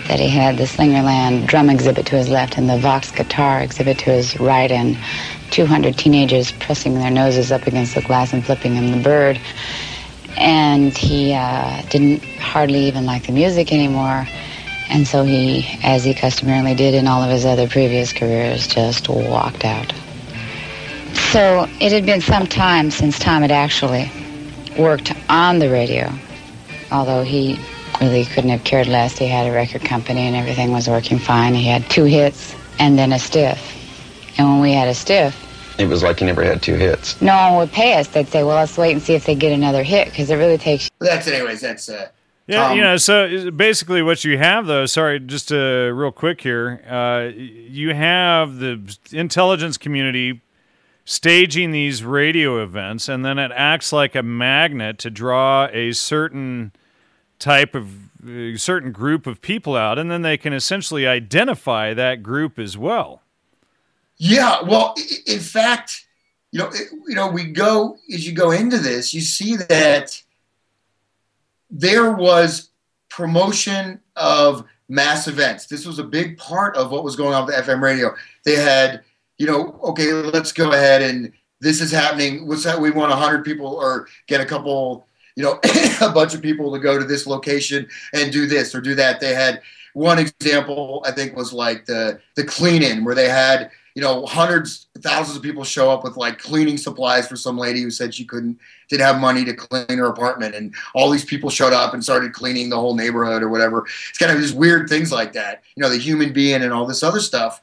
that he had the Slingerland drum exhibit to his left and the Vox guitar exhibit to his right, and 200 teenagers pressing their noses up against the glass and flipping him the bird. And he didn't hardly even like the music anymore. And so he, as he customarily did in all of his other previous careers, just walked out. So it had been some time since Tom had actually worked on the radio, although he really couldn't have cared less. He had a record company and everything was working fine. He had 2 hits and then a stiff. And when we had a stiff, It was like he never had 2 hits. no one would pay us. They'd say, well, let's wait and see if they get another hit, because it really takes... That's Yeah, so basically what you have, though, sorry, just real quick here, you have the intelligence community staging these radio events, and then it acts like a magnet to draw a certain type of, certain group of people out, and then they can essentially identify that group as well. Yeah, well, in fact, we go, as you go into this, you see that there was promotion of mass events. This was a big part of what was going on with FM radio. They had, okay, let's go ahead and this is happening. What's that? We want 100 people or get a couple, a bunch of people to go to this location and do this or do that. They had one example, I think, was like the clean-in, where they had, hundreds, thousands of people show up with like cleaning supplies for some lady who said she didn't have money to clean her apartment. And all these people showed up and started cleaning the whole neighborhood or whatever. It's kind of just weird things like that, the human being and all this other stuff.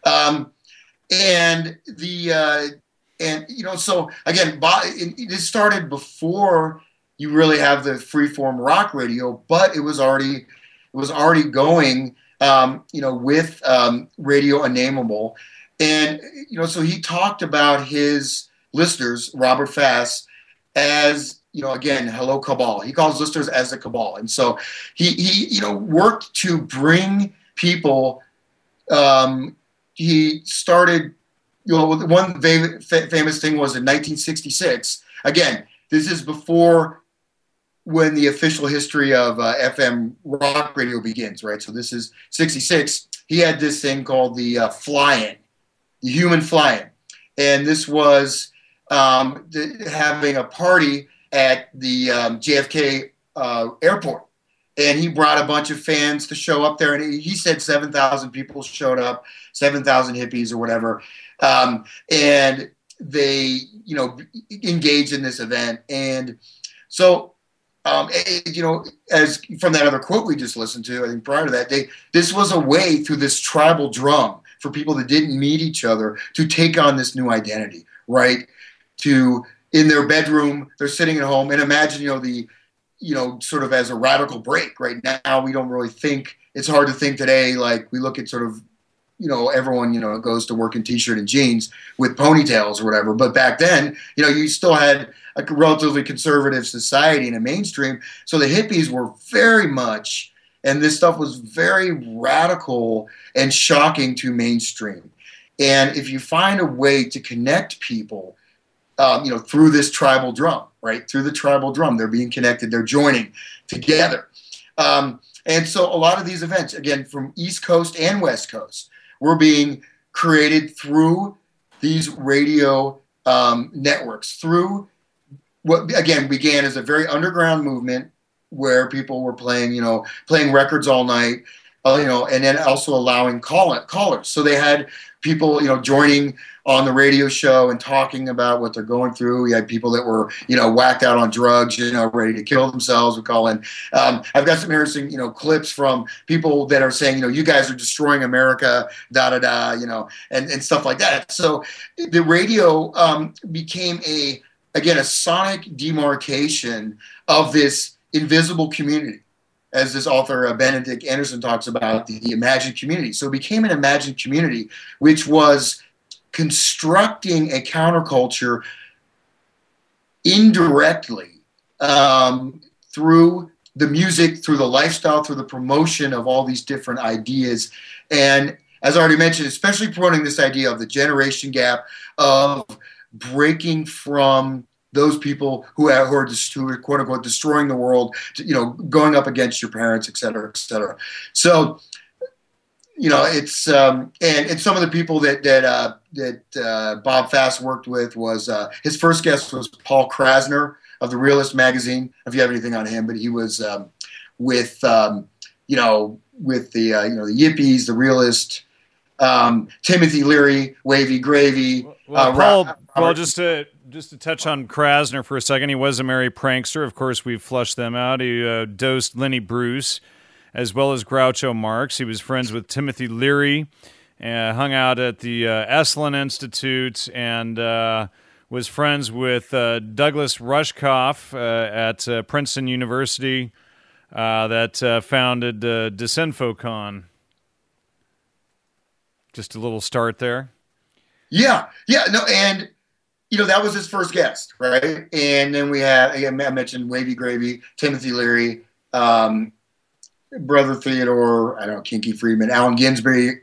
So again, it started before you really have the freeform rock radio, but it was already going, with Radio Unnameable. And, so he talked about his listeners, Robert Fass, as, again, hello cabal. He calls listeners as the cabal. And so he worked to bring people, he started, one famous thing was in 1966. Again, this is before when the official history of FM rock radio begins, right? So this is 66. He had this thing called the fly-in, the human fly-in. And this was having a party at the JFK airport. And he brought a bunch of fans to show up there. And he said 7,000 people showed up, 7,000 hippies or whatever. And they, engaged in this event. And so, as from that other quote we just listened to, I think prior to that, this was a way through this tribal drum for people that didn't meet each other to take on this new identity, right? In their bedroom, they're sitting at home, and imagine, sort of as a radical break. Right now, we don't really think, it's hard to think today, like we look at sort of, everyone, goes to work in t-shirt and jeans with ponytails or whatever. But back then, you still had a relatively conservative society and a mainstream. So the hippies were very much, and this stuff was very radical and shocking to mainstream. And if you find a way to connect people, through this tribal drum, right? Through the tribal drum, they're being connected, they're joining together. And so a lot of these events, again, from East Coast and West Coast, were being created through these radio networks, through what, again, began as a very underground movement where people were playing records all night, and then also allowing callers. So they had people, joining on the radio show and talking about what they're going through. We had people that were, whacked out on drugs, ready to kill themselves. We call in. I've got some interesting, clips from people that are saying, you guys are destroying America, and stuff like that. So the radio became a sonic demarcation of this invisible community, as this author Benedict Anderson talks about, the imagined community. So it became an imagined community, which was constructing a counterculture indirectly through the music, through the lifestyle, through the promotion of all these different ideas. And as I already mentioned, especially promoting this idea of the generation gap, of breaking from those people who are quote unquote destroying the world, going up against your parents, et cetera, et cetera. So, it's and some of the people that Bob Fast worked with was his first guest was Paul Krasner of the Realist magazine. If you have anything on him, but he was with the Yippies, the Realist, Timothy Leary, Wavy Gravy. Paul, just to touch on Krasner for a second, he was a merry prankster. Of course, we've flushed them out. He dosed Lenny Bruce, as well as Groucho Marx. He was friends with Timothy Leary, hung out at the Esalen Institute, and was friends with Douglas Rushkoff at Princeton University that founded Disinfocon. Just a little start there. Yeah, no, and that was his first guest, right? And then we had, again, I mentioned Wavy Gravy, Timothy Leary, Brother Theodore, Kinky Friedman, Allen Ginsberg,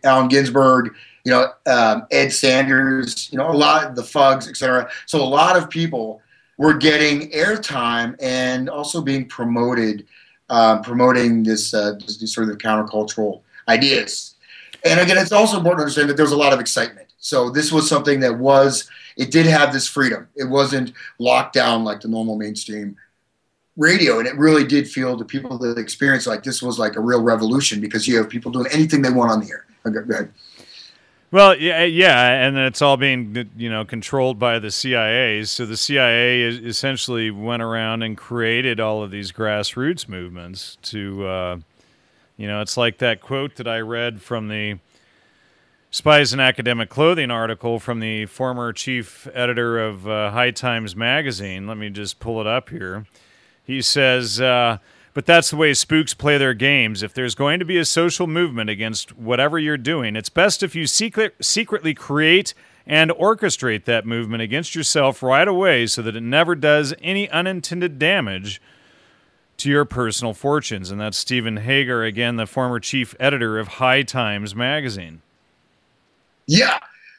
Ed Sanders, a lot of the Fugs, etc. So a lot of people were getting airtime and also being promoting this sort of countercultural ideas. And again, it's also important to understand that there was a lot of excitement. So this was something that it did have this freedom. It wasn't locked down like the normal mainstream radio. And it really did feel to people that experienced like this was like a real revolution because you have people doing anything they want on the air. Okay, go ahead. Well, yeah, and it's all being, controlled by the CIA. So the CIA essentially went around and created all of these grassroots movements to, it's like that quote that I read from the Spies in Academic Clothing article from the former chief editor of High Times magazine. Let me just pull it up here. He says, but that's the way spooks play their games. If there's going to be a social movement against whatever you're doing, it's best if you secretly create and orchestrate that movement against yourself right away so that it never does any unintended damage to your personal fortunes. And that's Stephen Hager, again, the former chief editor of High Times magazine. Yeah.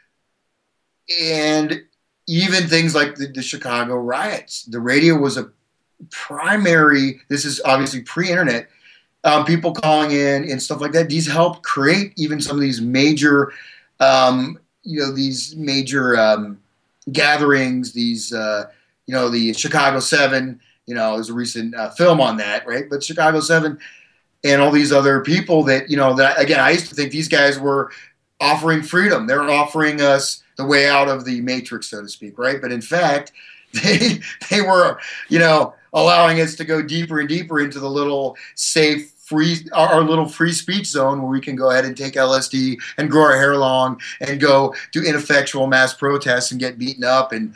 And even things like the Chicago riots, the radio was a primary, this is obviously pre-internet, people calling in and stuff like that. These helped create even some of these major, gatherings, the Chicago 7, there's a recent film on that, right? But Chicago 7 and all these other people that, that again, I used to think these guys were offering freedom. They're offering us the way out of the matrix, so to speak, right? But in fact, they were, allowing us to go deeper and deeper into the little safe, our little free speech zone where we can go ahead and take LSD and grow our hair long and go do ineffectual mass protests and get beaten up and.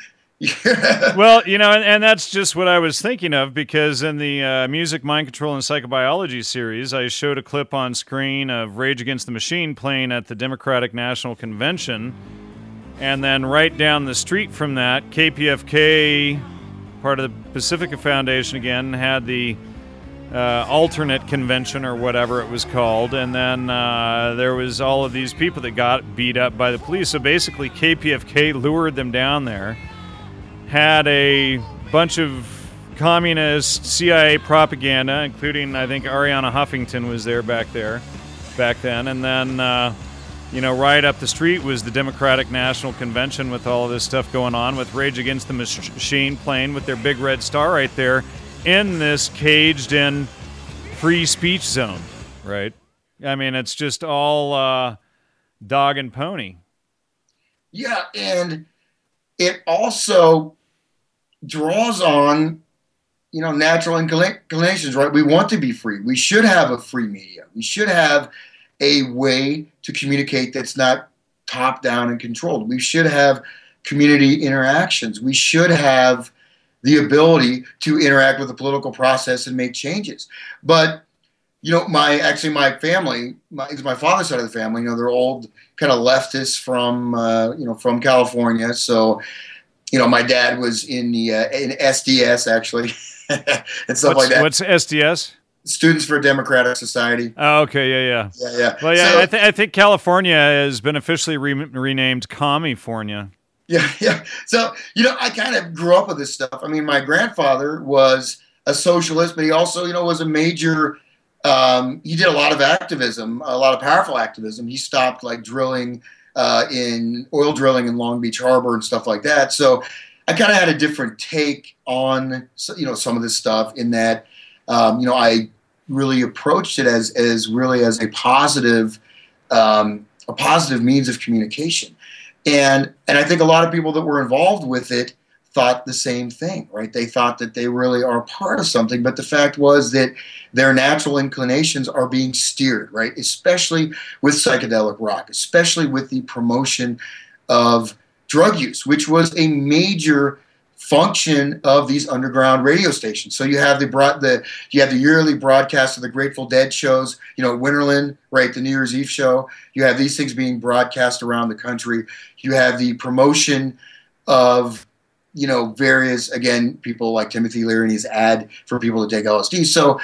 Well, and that's just what I was thinking of because in the Music, Mind Control, and Psychobiology series, I showed a clip on screen of Rage Against the Machine playing at the Democratic National Convention. And then right down the street from that, KPFK, part of the Pacifica Foundation again, had the alternate convention or whatever it was called. And then there was all of these people that got beat up by the police. So basically KPFK lured them down there. Had a bunch of communist CIA propaganda, including, I think, Arianna Huffington was there back then. And then, right up the street was the Democratic National Convention with all of this stuff going on, with Rage Against the Machine playing with their big red star right there in this caged-in free speech zone, right? I mean, it's just all dog and pony. Yeah, and it also draws on, natural inclinations, right? We want to be free. We should have a free media. We should have a way to communicate that's not top down and controlled. We should have community interactions. We should have the ability to interact with the political process and make changes. But, my family, it's my father's side of the family, they're old kind of leftists from California. So, my dad was in SDS actually and stuff like that. What's SDS? Students for a Democratic Society. Oh, okay, yeah. Yeah. Well, yeah, so, I think California has been officially renamed Commifornia. Yeah. So, I kind of grew up with this stuff. I mean, my grandfather was a socialist, but he also, was a major, he did a lot of activism, a lot of powerful activism. He stopped like drilling in oil drilling in Long Beach Harbor and stuff like that. So I kind of had a different take on, some of this stuff in that, I really approached it as really as a positive means of communication. And I think a lot of people that were involved with it thought the same thing, right? They thought that they really are part of something, but the fact was that their natural inclinations are being steered, right? Especially with psychedelic rock, especially with the promotion of drug use, which was a major function of these underground radio stations. So you have the yearly broadcast of the Grateful Dead shows, Winterland, right, the New Year's Eve show. You have these things being broadcast around the country. You have the promotion of various, again, people like Timothy Leary and his ad for people to take LSD. So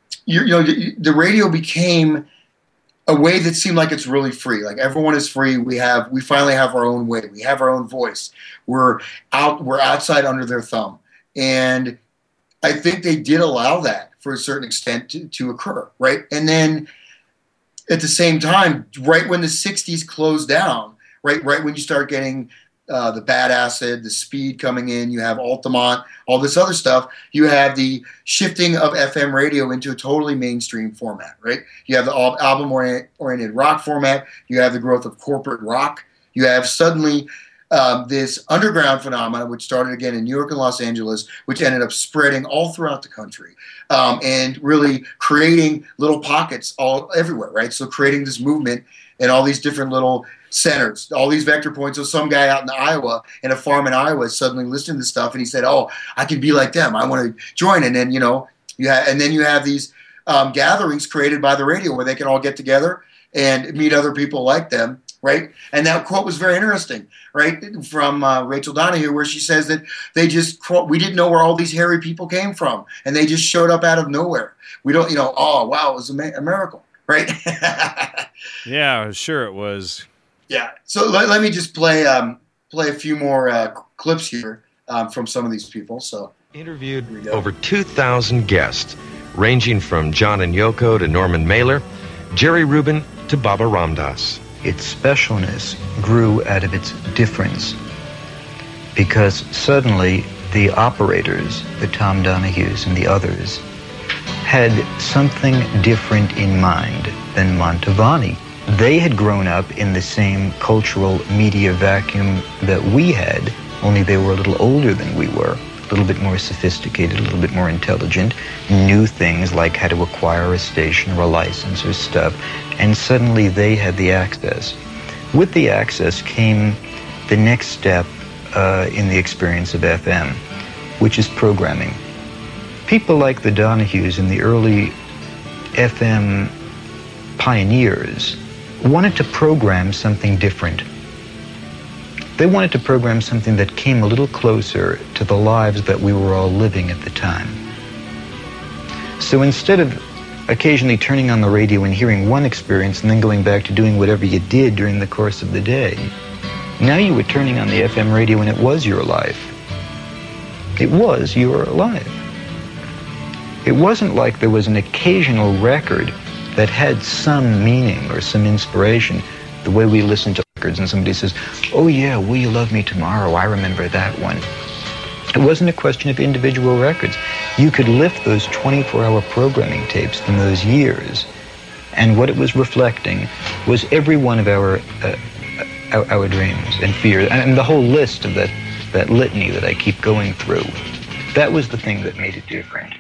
the radio became a way that seemed like it's really free. Like everyone is free. We finally have our own way. We have our own voice. We're outside under their thumb. And I think they did allow that for a certain extent to occur, right? And then at the same time, right when the 60s closed down, right when you start getting the bad acid, the speed coming in, you have Altamont, all this other stuff, you have the shifting of FM radio into a totally mainstream format, right? You have the album-oriented rock format, you have the growth of corporate rock, you have suddenly this underground phenomenon, which started again in New York and Los Angeles, which ended up spreading all throughout the country and really creating little pockets all everywhere, right? So creating this movement and all these different little centers, all these vector points. So some guy out in Iowa, in a farm in Iowa, is suddenly listening to stuff, and he said, "Oh, I can be like them. I want to join." And then you have these gatherings created by the radio where they can all get together and meet other people like them, right? And that quote was very interesting, right, from Rachel Donahue, where she says that we didn't know where all these hairy people came from, and they just showed up out of nowhere. We don't, oh wow, it was a miracle, right? Yeah, sure it was. Yeah. So let me just play a few more clips here from some of these people. So interviewed over 2,000 guests, ranging from John and Yoko to Norman Mailer, Jerry Rubin to Baba Ram Dass. Its specialness grew out of its difference because suddenly the operators, the Tom Donahues and the others, had something different in mind than Mantovani. They had grown up in the same cultural media vacuum that we had, only they were a little older than we were, a little bit more sophisticated, a little bit more intelligent, knew things like how to acquire a station or a license or stuff, and suddenly they had the access. With the access came the next step in the experience of FM, which is programming. People like the Donahues and the early FM pioneers wanted to program something different. They wanted to program something that came a little closer to the lives that we were all living at the time. So instead of occasionally turning on the radio and hearing one experience and then going back to doing whatever you did during the course of the day, now you were turning on the FM radio and it was your life. It was your life. It wasn't like there was an occasional record that had some meaning or some inspiration, the way we listen to records and somebody says, "Oh yeah, Will You Love Me Tomorrow, I remember that one." It wasn't a question of individual records. You could lift those 24-hour programming tapes from those years, and what it was reflecting was every one of our dreams and fears, and the whole list of that litany that I keep going through. That was the thing that made it different.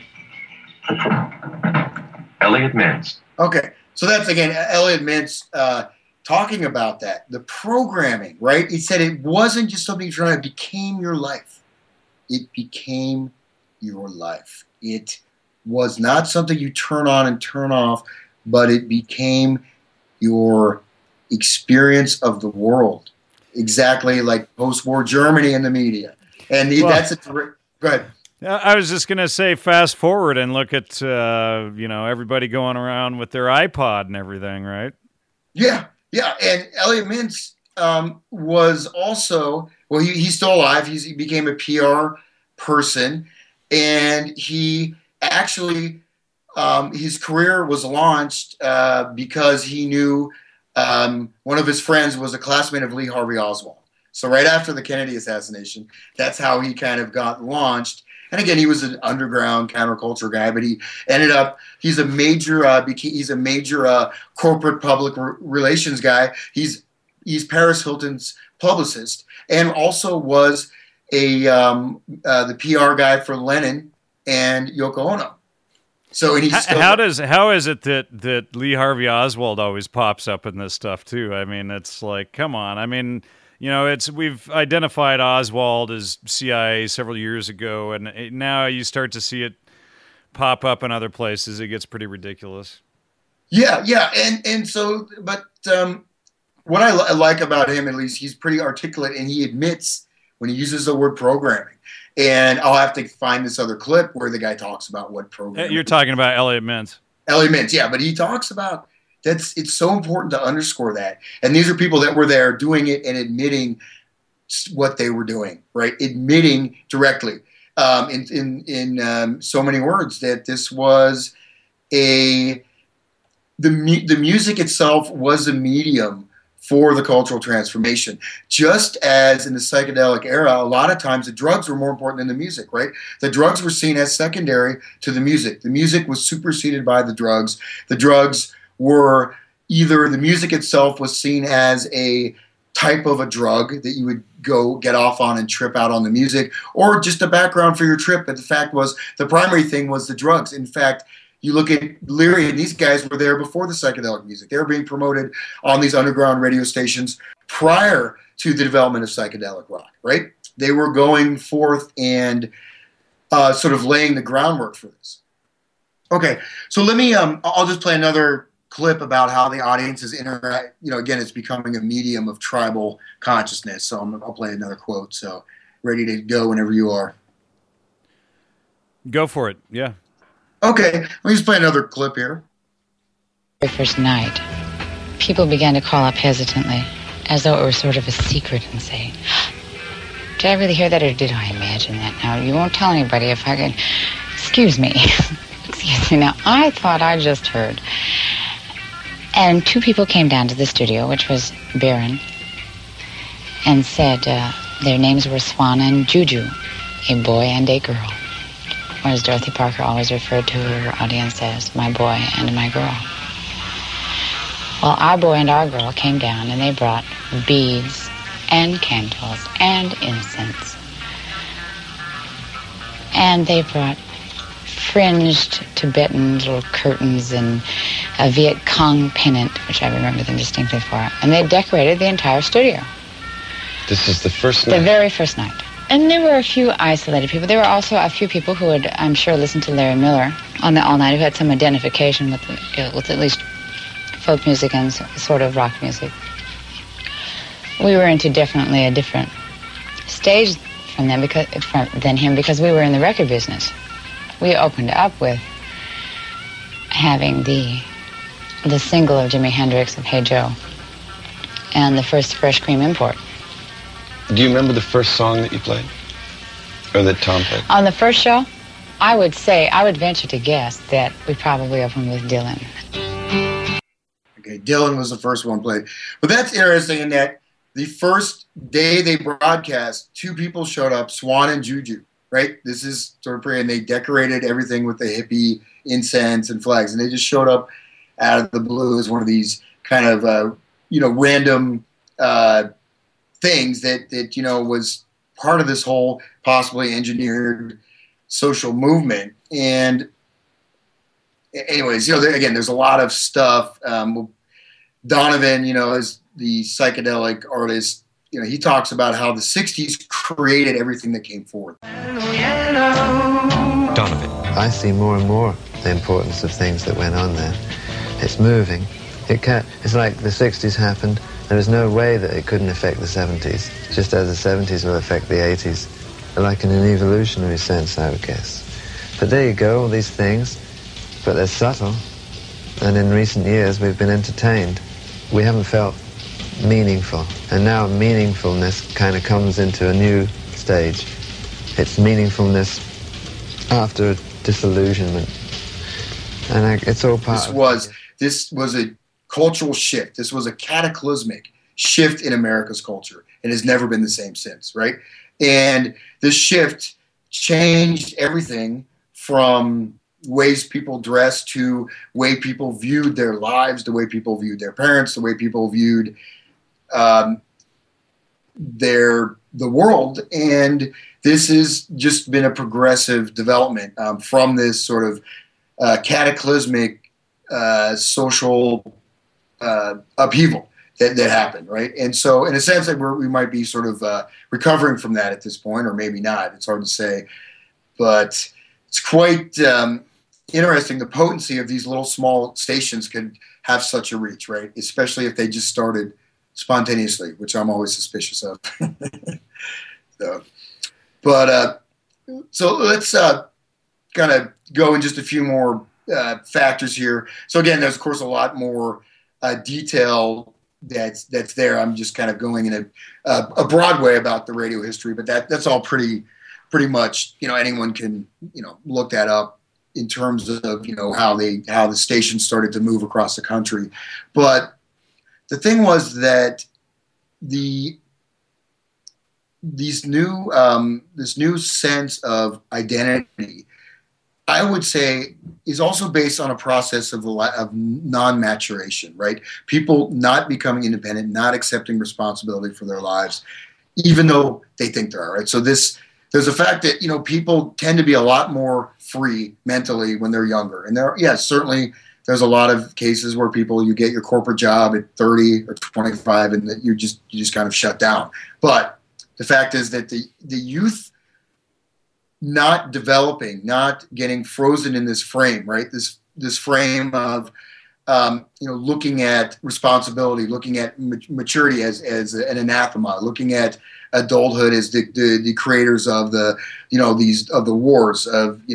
Elliot Mintz. Okay, so that's, again, Elliot Mintz talking about that. The programming, right? He said it wasn't just something you tried, it became your life. It became your life. It was not something you turn on and turn off, but it became your experience of the world. Exactly like post-war Germany in the media. And go ahead. I was just going to say, fast forward and look at, everybody going around with their iPod and everything, right? Yeah. And Elliot Mintz was also, well, he's still alive. He became a PR person, and he actually, his career was launched because he knew one of his friends was a classmate of Lee Harvey Oswald. So right after the Kennedy assassination, that's how he kind of got launched. And again, he was an underground counterculture guy, but he ended up, he's a major corporate public relations guy. He's Paris Hilton's publicist, and also was the PR guy for Lennon and Yoko Ono. So and how is it that Lee Harvey Oswald always pops up in this stuff too? I mean, it's like, come on. I mean, you know, we've identified Oswald as CIA several years ago, and now you start to see it pop up in other places. It gets pretty ridiculous. Yeah, and so, but what I like about him, at least, he's pretty articulate, and he admits when he uses the word programming. And I'll have to find this other clip where the guy talks about what programming. You're talking about Elliot Mintz. Elliot Mintz, yeah, but he talks about it's so important to underscore that. And these are people that were there doing it and admitting what they were doing, right? Admitting directly in so many words that this was the music itself was a medium for the cultural transformation. Just as in the psychedelic era, a lot of times the drugs were more important than the music, right? The drugs were seen as secondary to the music. The music was superseded by the drugs. The drugs were either the music itself was seen as a type of a drug that you would go get off on and trip out on the music, or just a background for your trip. But the fact was, the primary thing was the drugs. In fact, you look at Leary, and these guys were there before the psychedelic music. They were being promoted on these underground radio stations prior to the development of psychedelic rock, right? They were going forth and sort of laying the groundwork for this. Okay, so let me, I'll just play another clip about how the audiences interact. You know, again, it's becoming a medium of tribal consciousness. So I'll play another quote. So ready to go whenever you are. Go for it, yeah. Okay, let me just play another clip here. The first night, people began to call up hesitantly, as though it were sort of a secret, and say, did I really hear that, or did I imagine that? Now, you won't tell anybody if I can... Excuse me. Excuse me. Now, I thought I just heard. And two people came down to the studio, which was Baron, and said their names were Swana and Juju, a boy and a girl. Or as Dorothy Parker always referred to her audience as, my boy and my girl. Well, our boy and our girl came down, and they brought beads and candles and incense. And they brought fringed Tibetan little curtains and a Viet Cong pennant, which I remember them distinctly for. And they decorated the entire studio. This is the first night? The very first night. And there were a few isolated people. There were also a few people who had, I'm sure, listened to Larry Miller on the All Night, who had some identification with at least folk music and sort of rock music. We were into definitely a different stage from them than him, because we were in the record business. We opened up with having the single of Jimi Hendrix of Hey Joe and the first Fresh Cream import. Do you remember the first song that you played? Or that Tom played? On the first show, I would venture to guess that we probably opened with Dylan. Okay, Dylan was the first one played. But that's interesting in that the first day they broadcast, two people showed up, Swan and Juju, right? This is sort of pretty, and they decorated everything with the hippie incense and flags, and they just showed up out of the blue as one of these kind of, random things that was part of this whole possibly engineered social movement. And anyways, again, there's a lot of stuff. Donovan, is the psychedelic artist. He talks about how the 60s created everything that came forth. Donovan. I see more and more the importance of things that went on there. It's moving. It's like the 60s happened. There is no way that it couldn't affect the 70s, just as the 70s will affect the 80s. Like in an evolutionary sense, I would guess. But there you go, all these things. But they're subtle. And in recent years, we've been entertained. We haven't felt meaningful. And now meaningfulness kind of comes into a new stage. It's meaningfulness after disillusionment. And it's all part This was a cultural shift. This was a cataclysmic shift in America's culture, and has never been the same since, right? And this shift changed everything from ways people dressed to way people viewed their lives, the way people viewed their parents, the way people viewed the world. And this has just been a progressive development from this sort of cataclysmic social upheaval that happened, right? And so in a sense that we might be sort of recovering from that at this point, or maybe not. It's hard to say. But it's quite interesting. The potency of these little small stations could have such a reach, right? Especially if they just started spontaneously, which I'm always suspicious of. So let's kind of go in just a few more factors here. So again, there's of course a lot more detail that's there. I'm just kind of going in a broad way about the radio history, but that's all pretty much, anyone can, look that up in terms of, how the station started to move across the country. But the thing was that this new sense of identity, I would say, is also based on a process of non-maturation, right? People not becoming independent, not accepting responsibility for their lives, even though they think they are, right? So there's a fact that, people tend to be a lot more free mentally when they're younger. And certainly there's a lot of cases where you get your corporate job at 30 or 25 and that you just kind of shut down. But the fact is that the youth not developing, not getting frozen in this frame, right? This frame of, looking at responsibility, looking at maturity as an anathema, looking at adulthood as the creators of the wars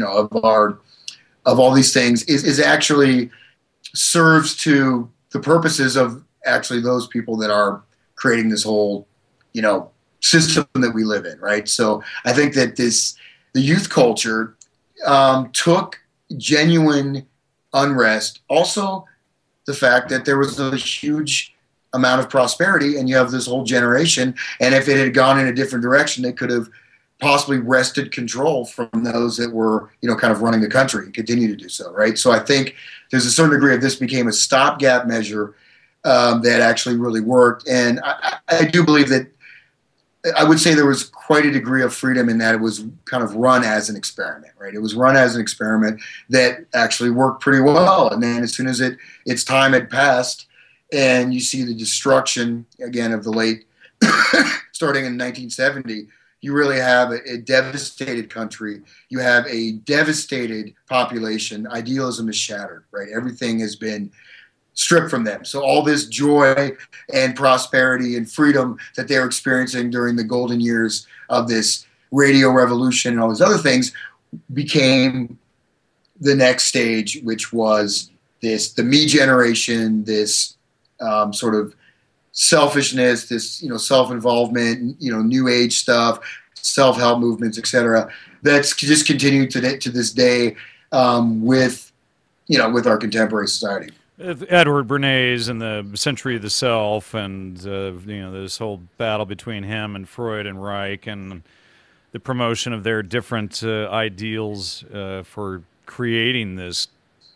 of all these things is actually serves to the purposes of actually those people that are creating this whole, system that we live in, right? So I think that the youth culture took genuine unrest. Also, the fact that there was a huge amount of prosperity and you have this whole generation, and if it had gone in a different direction, they could have possibly wrested control from those that were, kind of running the country and continue to do so, right? So I think there's a certain degree of this became a stopgap measure that actually really worked. And I do believe that I would say there was quite a degree of freedom in that it was kind of run as an experiment, right? It was run as an experiment that actually worked pretty well. And then as soon as its time had passed and you see the destruction, again, of the late, starting in 1970, you really have a devastated country. You have a devastated population. Idealism is shattered, right? Everything has been stripped from them. So all this joy and prosperity and freedom that they were experiencing during the golden years of this radio revolution and all these other things became the next stage, which was the me generation, this sort of selfishness, this self-involvement, new age stuff, self-help movements, etc. That's just continued to this day with our contemporary society. Edward Bernays and the Century of the Self, and this whole battle between him and Freud and Reich, and the promotion of their different ideals for creating this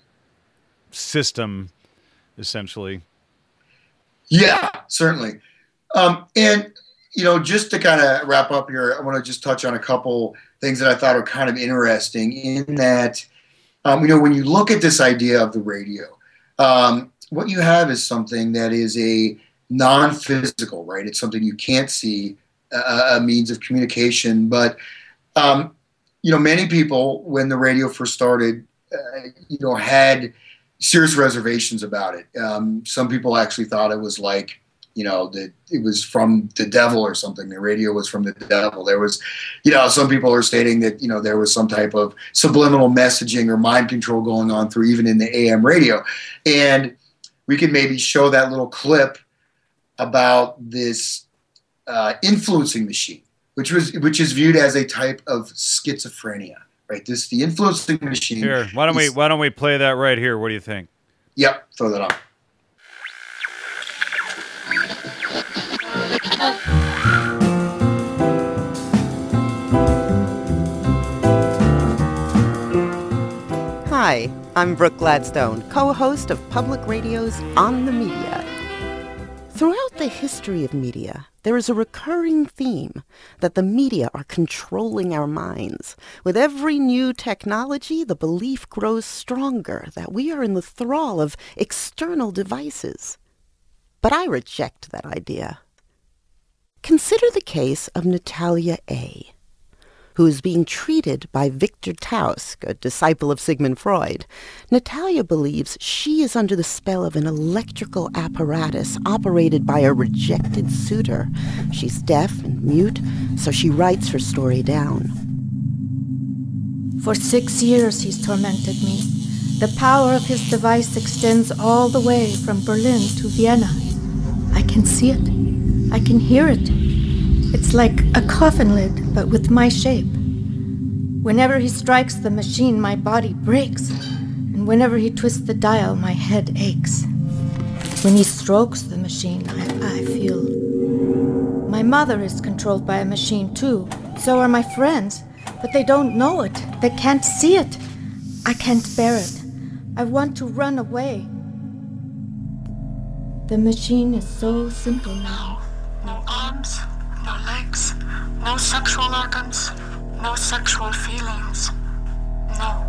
system, essentially. Yeah, certainly. And just to kind of wrap up here, I want to just touch on a couple things that I thought are kind of interesting. In that, when you look at this idea of the radio. What you have is something that is a non-physical, right? It's something you can't see, a means of communication. But, many people, when the radio first started, had serious reservations about it. Some people actually thought it was like, that it was from the devil or something. The radio was from the devil. There was, some people are stating that, there was some type of subliminal messaging or mind control going on through even in the AM radio. And we can maybe show that little clip about this influencing machine, which is viewed as a type of schizophrenia, right? The influencing machine. Here, why don't we play that right here? What do you think? Yep, throw that on. Hi, I'm Brooke Gladstone, co-host of Public Radio's On the Media. Throughout the history of media, there is a recurring theme that the media are controlling our minds. With every new technology, the belief grows stronger that we are in the thrall of external devices. But I reject that idea. Consider the case of Natalia A., who is being treated by Victor Tausk, a disciple of Sigmund Freud. Natalia believes she is under the spell of an electrical apparatus operated by a rejected suitor. She's deaf and mute, so she writes her story down. For 6 years he's tormented me. The power of his device extends all the way from Berlin to Vienna. I can see it. I can hear it. It's like a coffin lid, but with my shape. Whenever he strikes the machine, my body breaks. And whenever he twists the dial, my head aches. When he strokes the machine, I feel... My mother is controlled by a machine, too. So are my friends. But they don't know it. They can't see it. I can't bear it. I want to run away. The machine is so simple now. No arms. No legs, no sexual organs, no sexual feelings, no.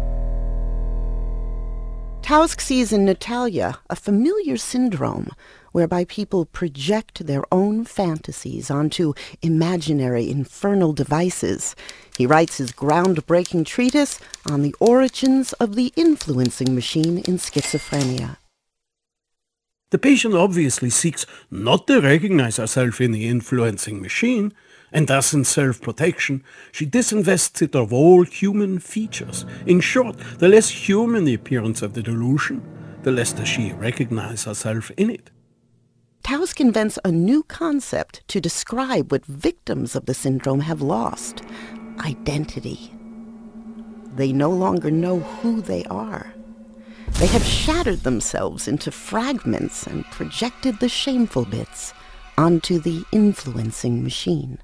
Tausk sees in Natalia a familiar syndrome whereby people project their own fantasies onto imaginary infernal devices. He writes his groundbreaking treatise on the origins of the influencing machine in schizophrenia. The patient obviously seeks not to recognize herself in the influencing machine, and thus in self-protection, she disinvests it of all human features. In short, the less human the appearance of the delusion, the less does she recognize herself in it. Tausk invents a new concept to describe what victims of the syndrome have lost: identity. They no longer know who they are. They have shattered themselves into fragments and projected the shameful bits onto the influencing machine.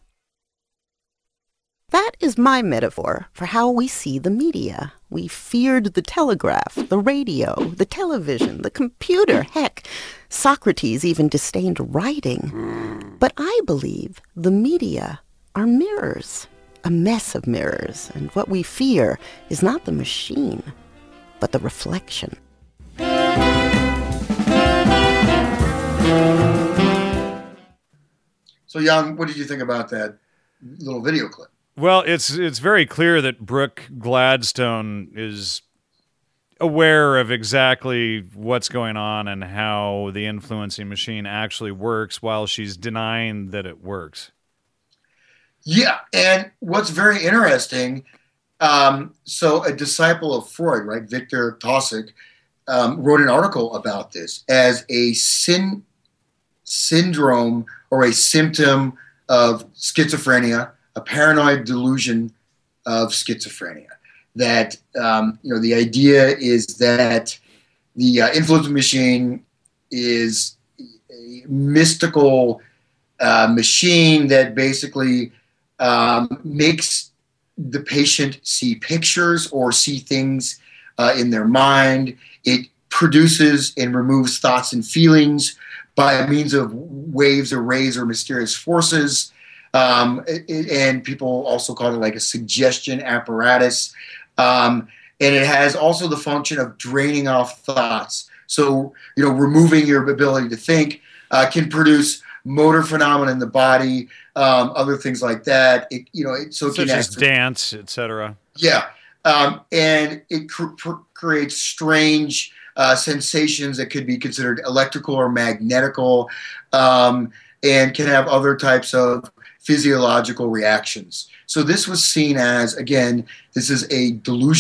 That is my metaphor for how we see the media. We feared the telegraph, the radio, the television, the computer. Heck, Socrates even disdained writing. But I believe the media are mirrors, a mess of mirrors, and what we fear is not the machine, but the reflection. So, Jan, what did you think about that little video clip? Well, it's very clear that Brooke Gladstone is aware of exactly what's going on and how the influencing machine actually works while she's denying that it works. Yeah, and what's very interesting, so a disciple of Freud, right, Victor Tausk, wrote an article about this as a syndrome or a symptom of schizophrenia, a paranoid delusion of schizophrenia. That, the idea is that the influencing machine is a mystical machine that basically makes the patient see pictures or see things in their mind. It produces and removes thoughts and feelings by means of waves or rays or mysterious forces. And people also call it like a suggestion apparatus. And it has also the function of draining off thoughts. So, removing your ability to think can produce motor phenomena in the body, other things like that. Such as dance, etc. Yeah. And it creates strange sensations that could be considered electrical or magnetical, and can have other types of physiological reactions. So this was seen as, again, this is a delusion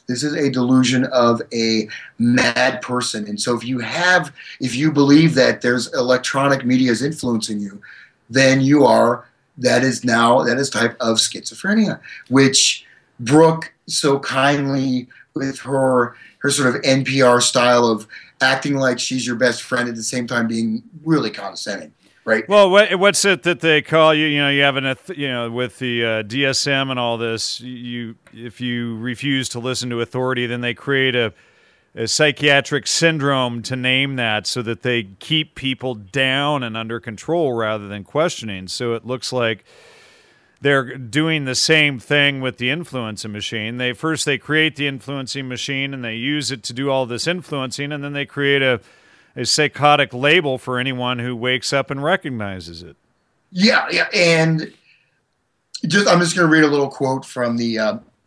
This is a delusion of a mad person. And so if you believe that there's electronic media is influencing you, then that is type of schizophrenia, which Brooke so kindly, with her sort of NPR style of acting like she's your best friend at the same time being really condescending. Right. Well, what's it that they call you? You know, you have with the DSM and all this. If you refuse to listen to authority, then they create a psychiatric syndrome to name that, so that they keep people down and under control rather than questioning. So it looks like they're doing the same thing with the influencing machine. They create the influencing machine and they use it to do all this influencing, and then they create a psychotic label for anyone who wakes up and recognizes it. Yeah, and I'm just going to read a little quote from the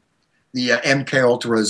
MK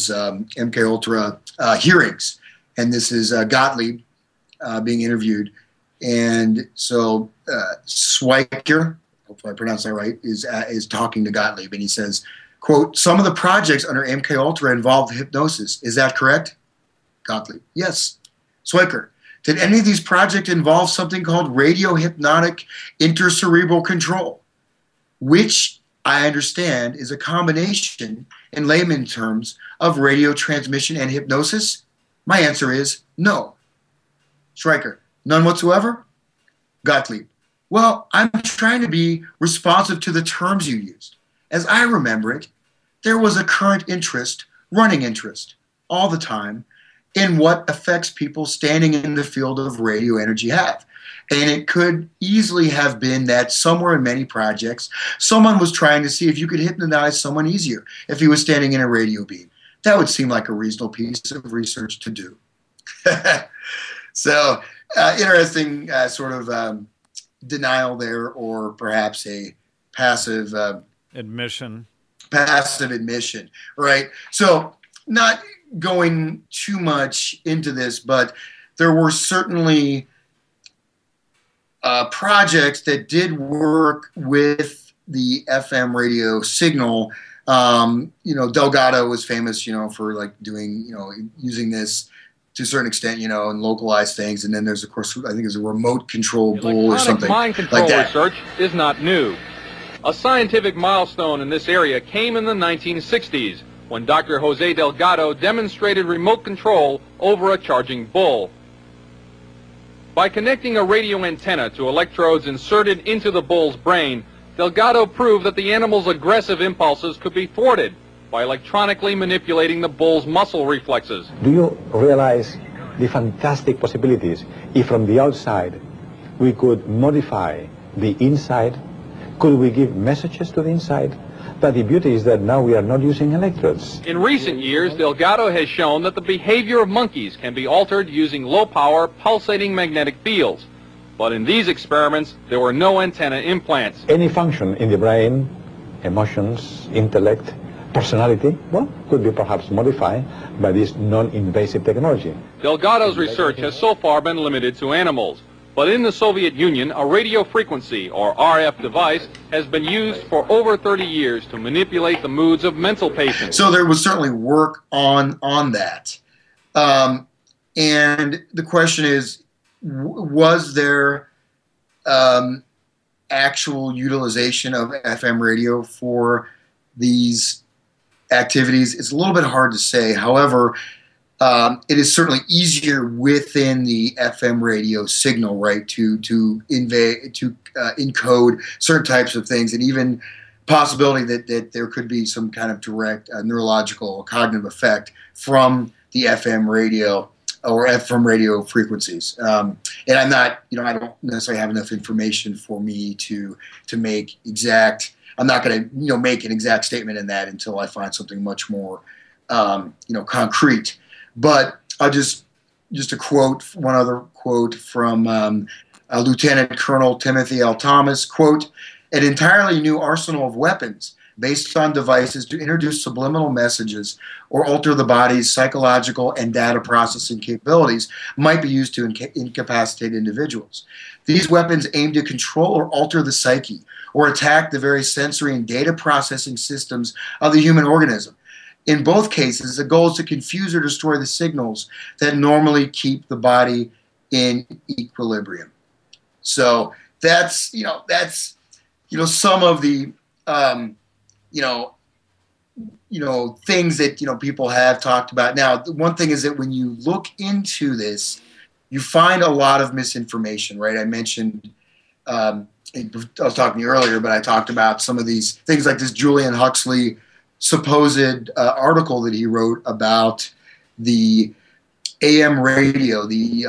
Ultra hearings, and this is Gottlieb being interviewed, and so Schweiker, hopefully I pronounced that right, is talking to Gottlieb, and he says, quote, "Some of the projects under MK Ultra involved hypnosis. Is that correct?" Gottlieb, "Yes." Schweiker, "Did any of these projects involve something called radiohypnotic intercerebral control, which I understand is a combination, in layman terms, of radio transmission and hypnosis?" My answer is no. Schweiker, "None whatsoever?" Gottlieb, "Well, I'm trying to be responsive to the terms you used. As I remember it, there was a current interest, running interest, all the time, in what effects people standing in the field of radio energy have. And it could easily have been that somewhere in many projects, someone was trying to see if you could hypnotize someone easier if he was standing in a radio beam. That would seem like a reasonable piece of research to do." So, interesting sort of denial there, or perhaps a passive admission. Passive admission, right? So, not going too much into this, but there were certainly projects that did work with the FM radio signal. Delgado was famous, for like doing, using this to a certain extent, and localized things. And then there's, of course, I think there's a remote control bull or something mind control like that. Research is not new. A scientific milestone in this area came in the 1960s when Dr. Jose Delgado demonstrated remote control over a charging bull. By connecting a radio antenna to electrodes inserted into the bull's brain, Delgado proved that the animal's aggressive impulses could be thwarted by electronically manipulating the bull's muscle reflexes. Do you realize the fantastic possibilities if from the outside we could modify the inside? Could we give messages to the inside? But the beauty is that now we are not using electrodes. In recent years, Delgado has shown that the behavior of monkeys can be altered using low-power, pulsating magnetic fields. But in these experiments, there were no antenna implants. Any function in the brain, emotions, intellect, personality, could be perhaps modified by this non-invasive technology. Delgado's research has so far been limited to animals. But in the Soviet Union, a radio frequency, or RF device, has been used for over 30 years to manipulate the moods of mental patients. So there was certainly work on that. And the question is, was there actual utilization of FM radio for these activities? It's a little bit hard to say. However, it is certainly easier within the FM radio signal, right, to encode certain types of things, and even possibility that there could be some kind of direct neurological cognitive effect from the FM radio or FM radio frequencies. And I'm not, I don't necessarily have enough information for me to make exact. I'm not going to make an exact statement in that until I find something much more concrete. But I'll just a quote, one other quote from Lieutenant Colonel Timothy L. Thomas, quote, "An entirely new arsenal of weapons based on devices to introduce subliminal messages or alter the body's psychological and data processing capabilities might be used to incapacitate individuals. These weapons aim to control or alter the psyche or attack the very sensory and data processing systems of the human organism. in both cases, the goal is to confuse or destroy the signals that normally keep the body in equilibrium. So that's some of the things that people have talked about. Now, one thing is that when you look into this, you find a lot of misinformation, right? I mentioned, I was talking to you earlier, but I talked about some of these things like this Julian Huxley supposed article that he wrote about the AM radio, the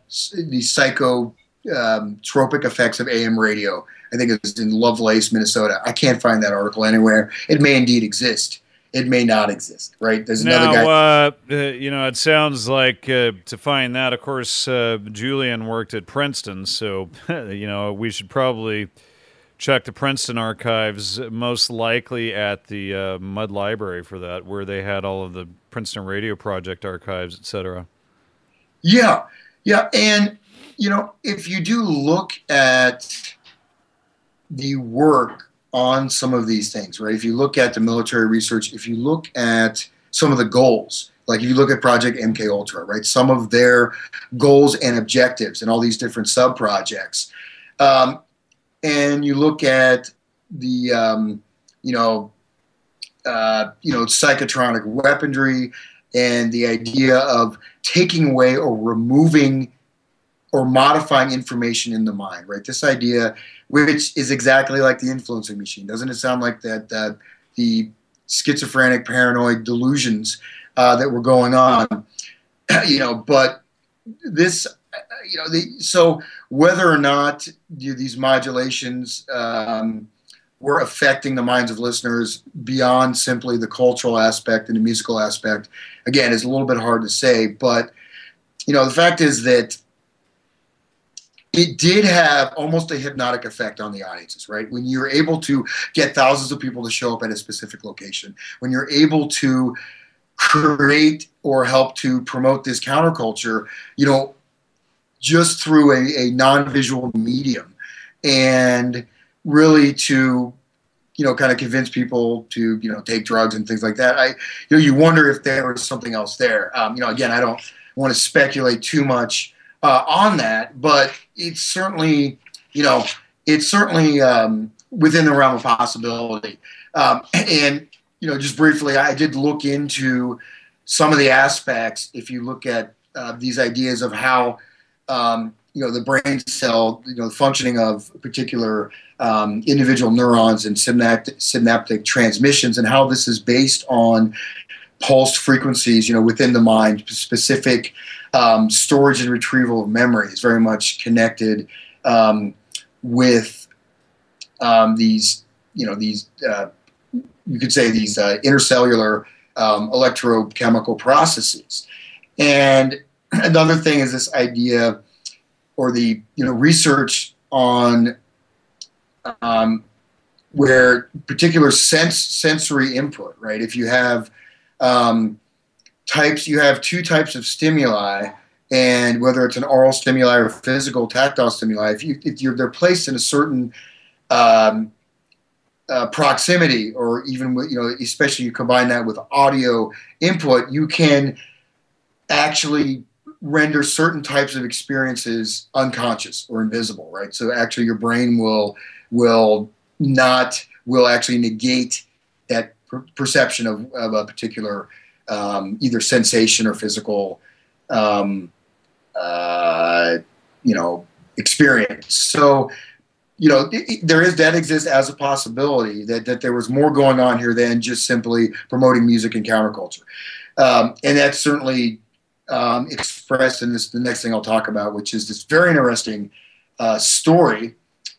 psychotropic effects of AM radio. I think it's in Lovelace, Minnesota. I can't find that article anywhere. It may indeed exist. It may not exist, right? There's another guy. It sounds like to find that, of course, Julian worked at Princeton, so, we should probably check the Princeton archives, most likely at the Mudd Library for that, where they had all of the Princeton Radio Project archives, etc. Yeah. And, if you do look at the work on some of these things, right? If you look at the military research, if you look at some of the goals, like if you look at Project MK Ultra, right? Some of their goals and objectives and all these different sub-projects. And you look at the, psychotronic weaponry and the idea of taking away or removing or modifying information in the mind, right? This idea, which is exactly like the influencing machine. Doesn't it sound like that the schizophrenic, paranoid delusions that were going on, but this, so whether or not these modulations were affecting the minds of listeners beyond simply the cultural aspect and the musical aspect, again, is a little bit hard to say. But, the fact is that it did have almost a hypnotic effect on the audiences, right? When you're able to get thousands of people to show up at a specific location, when you're able to create or help to promote this counterculture, just through a non-visual medium, and really to, kind of convince people to, take drugs and things like that. You wonder if there was something else there. Again, I don't want to speculate too much on that, but it's certainly, within the realm of possibility. And, just briefly, I did look into some of the aspects. If you look at these ideas of how, the brain cell, the functioning of particular individual neurons and synaptic transmissions, and how this is based on pulsed frequencies, within the mind, specific storage and retrieval of memory is very much connected with these, you could say these intercellular electrochemical processes. And another thing is this idea, or the research on where particular sensory input, right? If you have you have two types of stimuli, and whether it's an oral stimuli or physical tactile stimuli, if they're placed in a certain proximity, or even with, especially you combine that with audio input, you can actually render certain types of experiences unconscious or invisible, right? So actually your brain will actually negate that perception of a particular either sensation or physical experience. So that exists as a possibility that there was more going on here than just simply promoting music and counterculture, and that's certainly expressed in the next thing I'll talk about, which is this very interesting story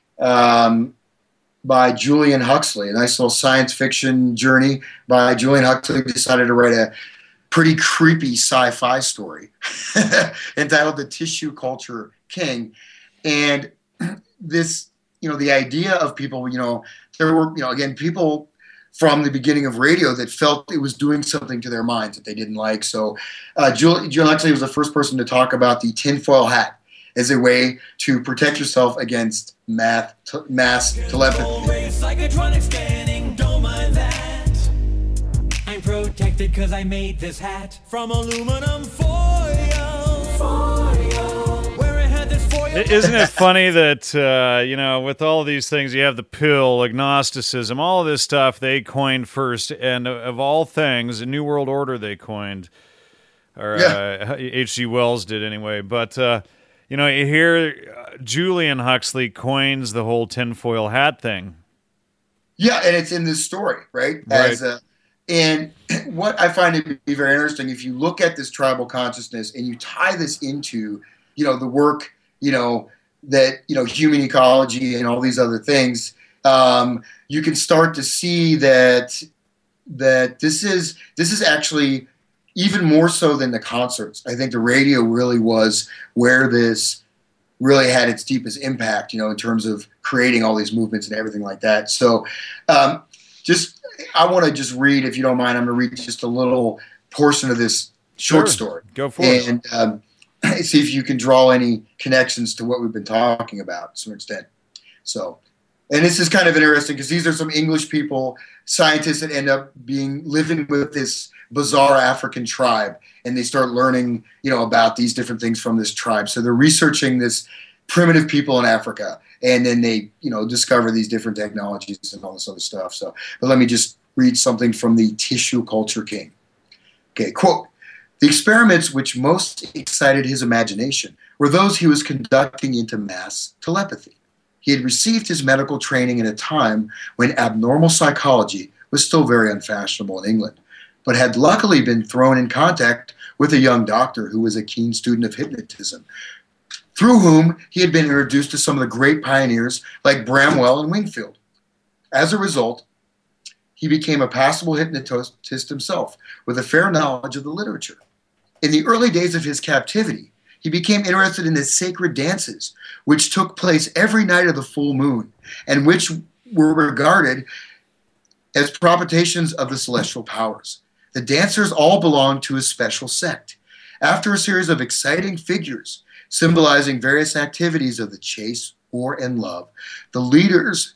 by Julian Huxley, a nice little science fiction journey by Julian Huxley. He decided to write a pretty creepy sci-fi story entitled The Tissue Culture King. And this, the idea of people, there were, again, people from the beginning of radio that felt it was doing something to their minds that they didn't like. So Julian Huxley was the first person to talk about the tinfoil hat as a way to protect yourself against mass telepathy. Psychotronic scanning, don't mind that. I'm protected. protected because I made this hat from aluminum foil. Where it had this foil. Isn't it funny that, with all these things, you have the pill, agnosticism, all of this stuff they coined first, and of all things, a New World Order they coined, or H.G. Wells did anyway. But, here Julian Huxley coins the whole tinfoil hat thing. Yeah, and it's in this story, right? And what I find to be very interesting, if you look at this tribal consciousness and you tie this into, the work, that, human ecology and all these other things, you can start to see that this is actually even more so than the concerts. I think the radio really was where this really had its deepest impact, in terms of creating all these movements and everything like that. So I want to just read, if you don't mind, I'm going to read just a little portion of this short story. Go for it. And see if you can draw any connections to what we've been talking about to some extent. So, and this is kind of interesting because these are some English people, scientists that end up living with this bizarre African tribe, and they start learning, about these different things from this tribe. So they're researching this primitive people in Africa, and then they, discover these different technologies and all this other stuff. So, but let me just read something from the Tissue Culture King. Okay, quote, "The experiments which most excited his imagination were those he was conducting into mass telepathy. He had received his medical training at a time when abnormal psychology was still very unfashionable in England, but had luckily been thrown in contact with a young doctor who was a keen student of hypnotism, through whom he had been introduced to some of the great pioneers like Bramwell and Wingfield. As a result, he became a passable hypnotist himself with a fair knowledge of the literature. In the early days of his captivity, he became interested in the sacred dances, which took place every night of the full moon, and which were regarded as propitiations of the celestial powers. The dancers all belonged to a special sect. After a series of exciting figures symbolizing various activities of the chase, war, and love, the leaders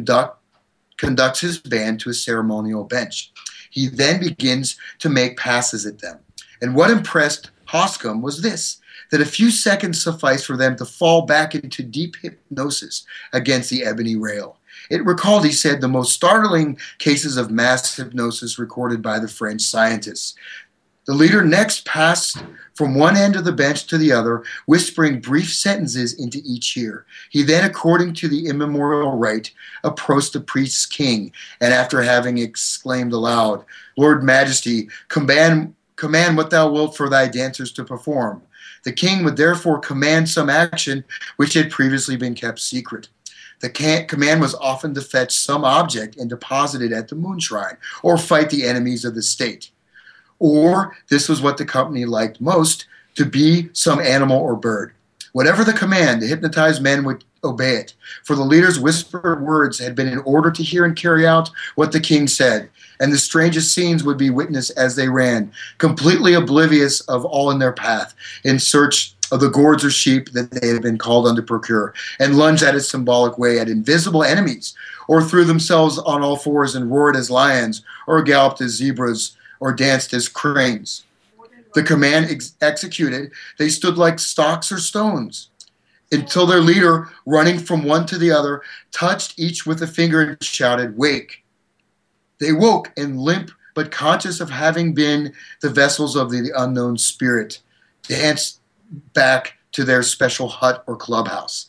conducts his band to a ceremonial bench. He then begins to make passes at them. And what impressed Hoscom was this, that a few seconds sufficed for them to fall back into deep hypnosis against the ebony rail. It recalled, he said, the most startling cases of mass hypnosis recorded by the French scientists. The leader next passed from one end of the bench to the other, whispering brief sentences into each ear. He then, according to the immemorial rite, approached the priest's king, and after having exclaimed aloud, "Lord Majesty, command what thou wilt for thy dancers to perform," the king would therefore command some action which had previously been kept secret. The command was often to fetch some object and deposit it at the moon shrine, or fight the enemies of the state. Or, this was what the company liked most, to be some animal or bird. Whatever the command, the hypnotized men would obey it, for the leader's whispered words had been in order to hear and carry out what the king said, and the strangest scenes would be witnessed as they ran, completely oblivious of all in their path, in search of the gourds or sheep that they had been called on to procure, and lunged at a symbolic way at invisible enemies, or threw themselves on all fours and roared as lions, or galloped as zebras, or danced as cranes. The command executed, they stood like stocks or stones, until their leader, running from one to the other, touched each with a finger and shouted, "Wake." They woke, and limp but conscious of having been the vessels of the unknown spirit, danced back to their special hut or clubhouse.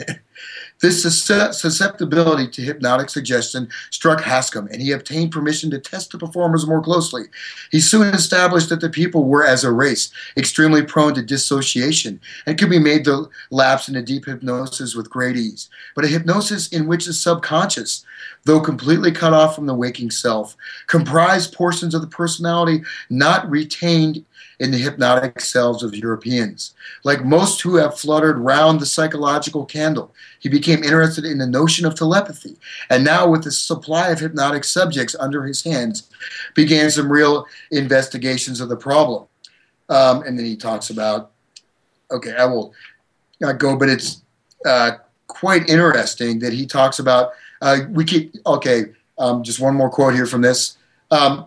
This susceptibility to hypnotic suggestion struck Hoscom, and he obtained permission to test the performers more closely. He soon established that the people were, as a race, extremely prone to dissociation and could be made to lapse into deep hypnosis with great ease. But a hypnosis in which the subconscious, though completely cut off from the waking self, comprised portions of the personality not retained in the hypnotic selves of Europeans. Like most who have fluttered round the psychological candle, he became interested in the notion of telepathy, and now with the supply of hypnotic subjects under his hands, began some real investigations of the problem. And then he talks about, okay, I will not go, but it's quite interesting that he talks about, just one more quote here from this.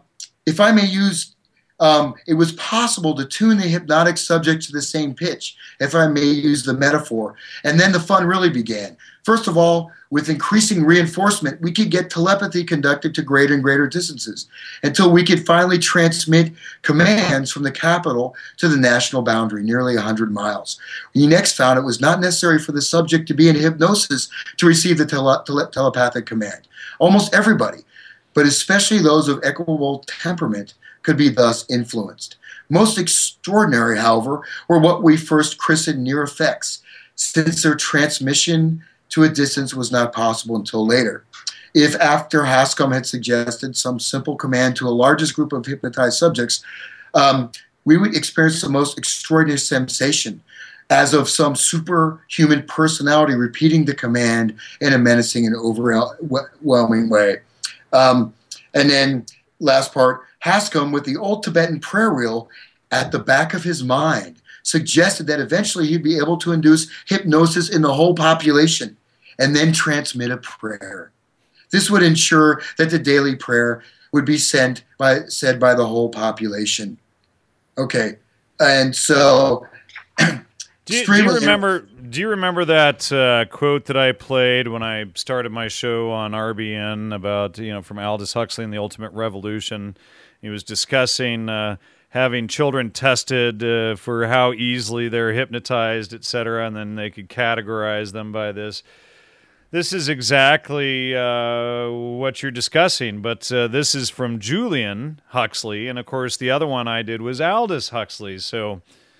if I may use, it was possible to tune the hypnotic subject to the same pitch, if I may use the metaphor. And then the fun really began. First of all, with increasing reinforcement, we could get telepathy conducted to greater and greater distances until we could finally transmit commands from the capital to the national boundary, nearly 100 miles. We next found it was not necessary for the subject to be in hypnosis to receive the telepathic command. Almost everybody, but especially those of equable temperament, could be thus influenced. Most extraordinary, however, were what we first christened near effects, since their transmission to a distance was not possible until later. If after Hanscom had suggested some simple command to a largest group of hypnotized subjects, we would experience the most extraordinary sensation, as of some superhuman personality repeating the command in a menacing and overwhelming way. And then, last part, Hanscom, with the old Tibetan prayer wheel at the back of his mind, suggested that eventually he'd be able to induce hypnosis in the whole population and then transmit a prayer. This would ensure that the daily prayer would be said by the whole population. Okay, and so do you remember that quote that I played when I started my show on RBN about, from Aldous Huxley and the Ultimate Revolution? He was discussing having children tested for how easily they're hypnotized, etc., and then they could categorize them by this. This is exactly what you're discussing, but this is from Julian Huxley, and of course the other one I did was Aldous Huxley, so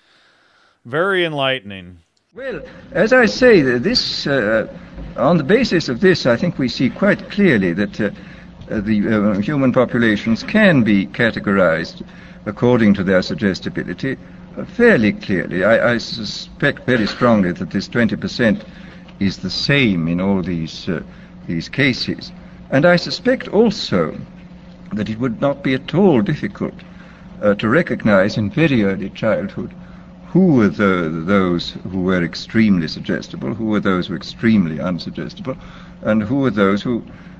very enlightening. Well, as I say, this on the basis of this, I think we see quite clearly that the human populations can be categorized according to their suggestibility fairly clearly. I suspect very strongly that this 20% is the same in all these cases. And I suspect also that it would not be at all difficult to recognize in very early childhood who were those who were extremely suggestible, who were those who were extremely unsuggestible, and who were those who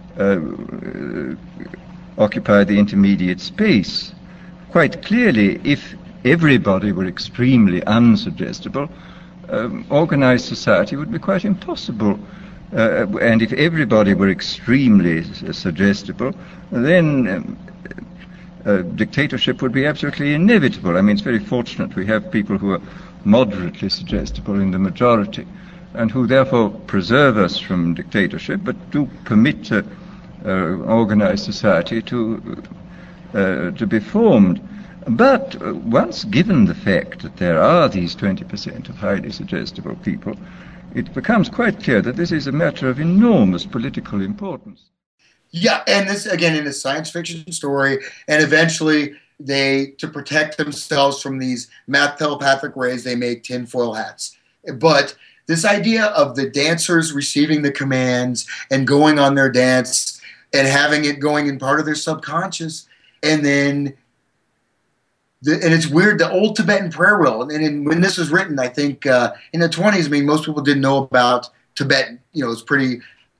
occupied the intermediate space. Quite clearly, if everybody were extremely unsuggestible, organized society would be quite impossible. And if everybody were extremely suggestible, then dictatorship would be absolutely inevitable. I mean, it's very fortunate we have people who are moderately suggestible in the majority, and who therefore preserve us from dictatorship, but do permit organized society to be formed. But once given the fact that there are these 20% of highly suggestible people, it becomes quite clear that this is a matter of enormous political importance. Yeah, and this, again, in a science fiction story, and eventually to protect themselves from these telepathic rays, they make tinfoil hats. But this idea of the dancers receiving the commands and going on their dance and having it going in part of their subconscious, and then and it's weird, the old Tibetan prayer wheel. And when this was written, I think in the 20s, I mean, most people didn't know about Tibetan. It's pretty,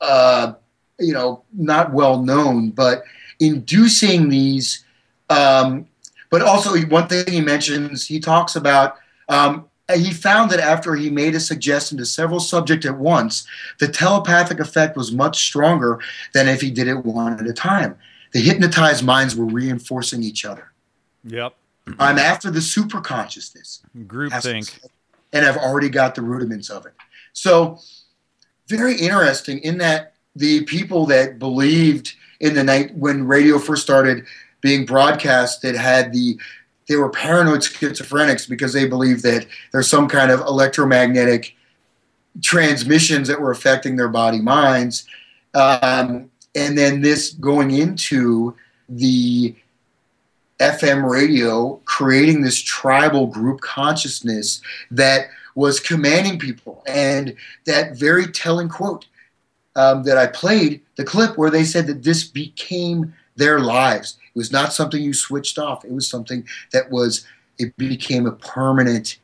not well known. But inducing these, but also one thing he mentions, he talks about, he found that after he made a suggestion to several subjects at once, the telepathic effect was much stronger than if he did it one at a time. The hypnotized minds were reinforcing each other. Yep. I'm after the superconsciousness. Groupthink. And I've already got the rudiments of it. So, very interesting in that the people that believed in the night when radio first started being broadcast that they were paranoid schizophrenics because they believed that there's some kind of electromagnetic transmissions that were affecting their body minds. And then this going into the FM radio, creating this tribal group consciousness that was commanding people. And that very telling quote that I played, the clip where they said that this became their lives. It was not something you switched off. It was something that it became a permanent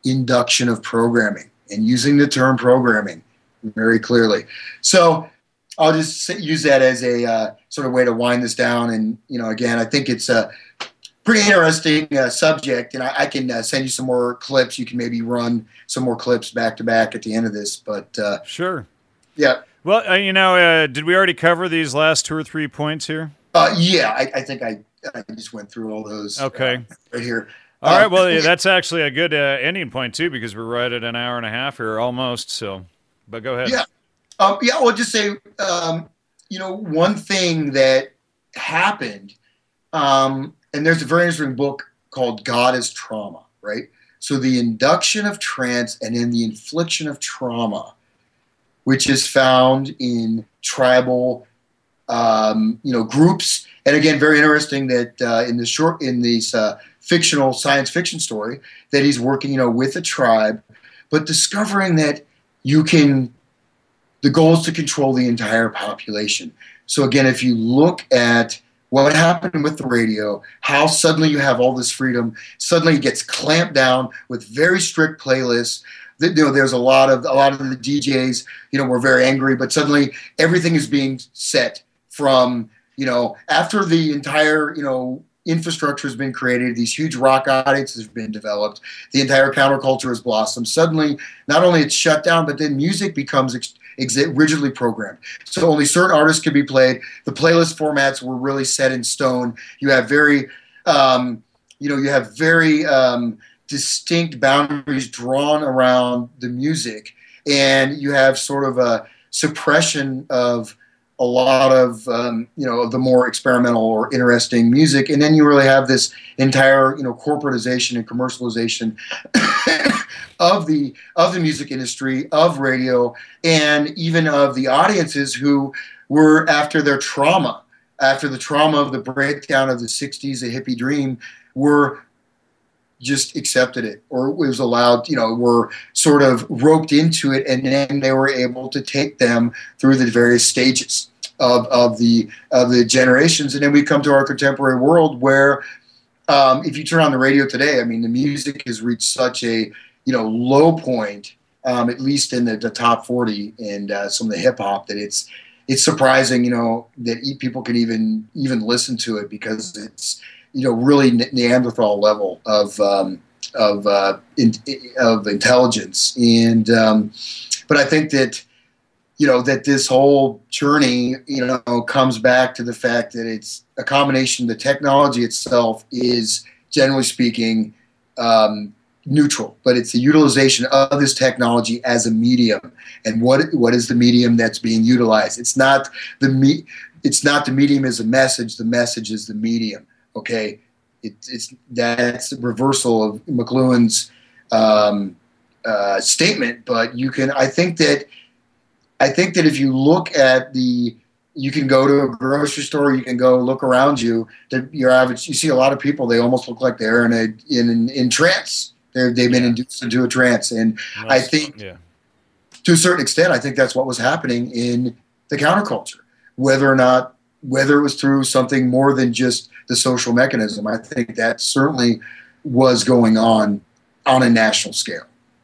induction of programming, and using the term programming very clearly. So I'll just use that as a sort of way to wind this down. And, again, I think it's a pretty interesting subject, and I can send you some more clips. You can maybe run some more clips back to back at the end of this. But sure. Yeah. Well, did we already cover these last 2 or 3 points here? Yeah, I think I just went through all those. Okay. Right here. All right. Well, that's actually a good ending point too, because we're right at an hour and a half here, almost. So, but go ahead. Yeah. I'll just say, one thing that happened, and there's a very interesting book called God is Trauma, right? So the induction of trance and then the infliction of trauma, which is found in tribal, groups. And again, very interesting that in this fictional science fiction story that he's working, with a tribe, but discovering that the goal is to control the entire population. So again, if you look at what happened with the radio, how suddenly you have all this freedom, suddenly it gets clamped down with very strict playlists. There's a lot of the DJs, were very angry, but suddenly everything is being set from, after the entire, infrastructure has been created, these huge rock audiences have been developed, the entire counterculture has blossomed. Suddenly, not only it's shut down, but then music becomes rigidly programmed. So only certain artists can be played. The playlist formats were really set in stone. You have very, distinct boundaries drawn around the music, and you have sort of a suppression of a lot of the more experimental or interesting music, and then you really have this entire corporatization and commercialization of the music industry, of radio, and even of the audiences who were after the trauma of the breakdown of the 60s, the hippie dream, were just accepted it, or was allowed, were sort of roped into it, and then they were able to take them through the various stages of the generations. And then we come to our contemporary world where if you turn on the radio today, I mean, the music has reached such a low point, at least in the top 40 and some of the hip hop, that it's surprising, that people can even listen to it, because it's really Neanderthal level of intelligence. And but I think that that this whole journey comes back to the fact that it's a combination. The technology itself is, generally speaking, neutral, but it's the utilization of this technology as a medium. And what is the medium that's being utilized? It's not the medium as a message. The message is the medium. Okay, that's the reversal of McLuhan's statement. But I think that if you look at you can go to a grocery store, you can go look around you. You see a lot of people. They almost look like they're in trance. They've been induced into a trance, and I think to a certain extent, I think that's what was happening in the counterculture. Whether it was through something more than just the social mechanism, I think that certainly was going on a national scale.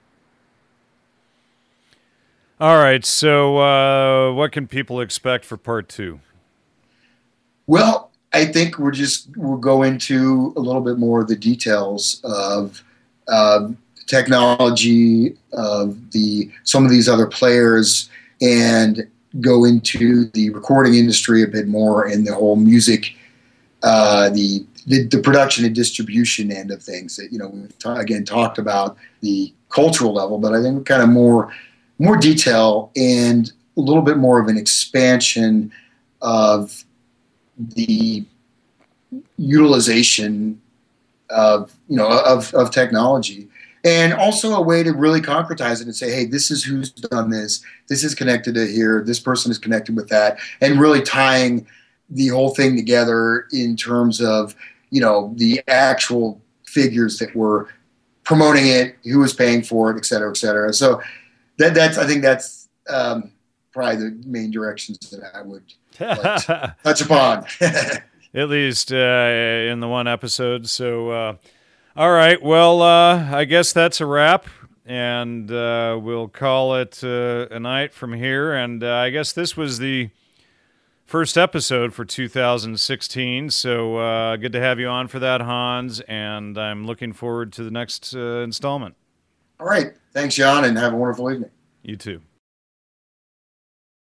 All right, so what can people expect for part 2? Well, I think we'll go into a little bit more of the details of technology, of some of these other players, and go into the recording industry a bit more, and the whole music, the production and distribution end of things. That we've talked about the cultural level, but I think kind of more detail and a little bit more of an expansion of the utilization of technology, and also a way to really concretize it and say, hey, this is who's done this. This is connected to here. This person is connected with that, and really tying the whole thing together in terms of the actual figures that were promoting it, who was paying for it, et cetera, et cetera. So I think that's probably the main directions that I would like to touch upon. At least in the one episode. So, all right. Well, I guess that's a wrap. and we'll call it a night from here. And I guess this was the first episode for 2016, so good to have you on for that, Hans, and I'm looking forward to the next installment. All right. Thanks, John, and have a wonderful evening. You too.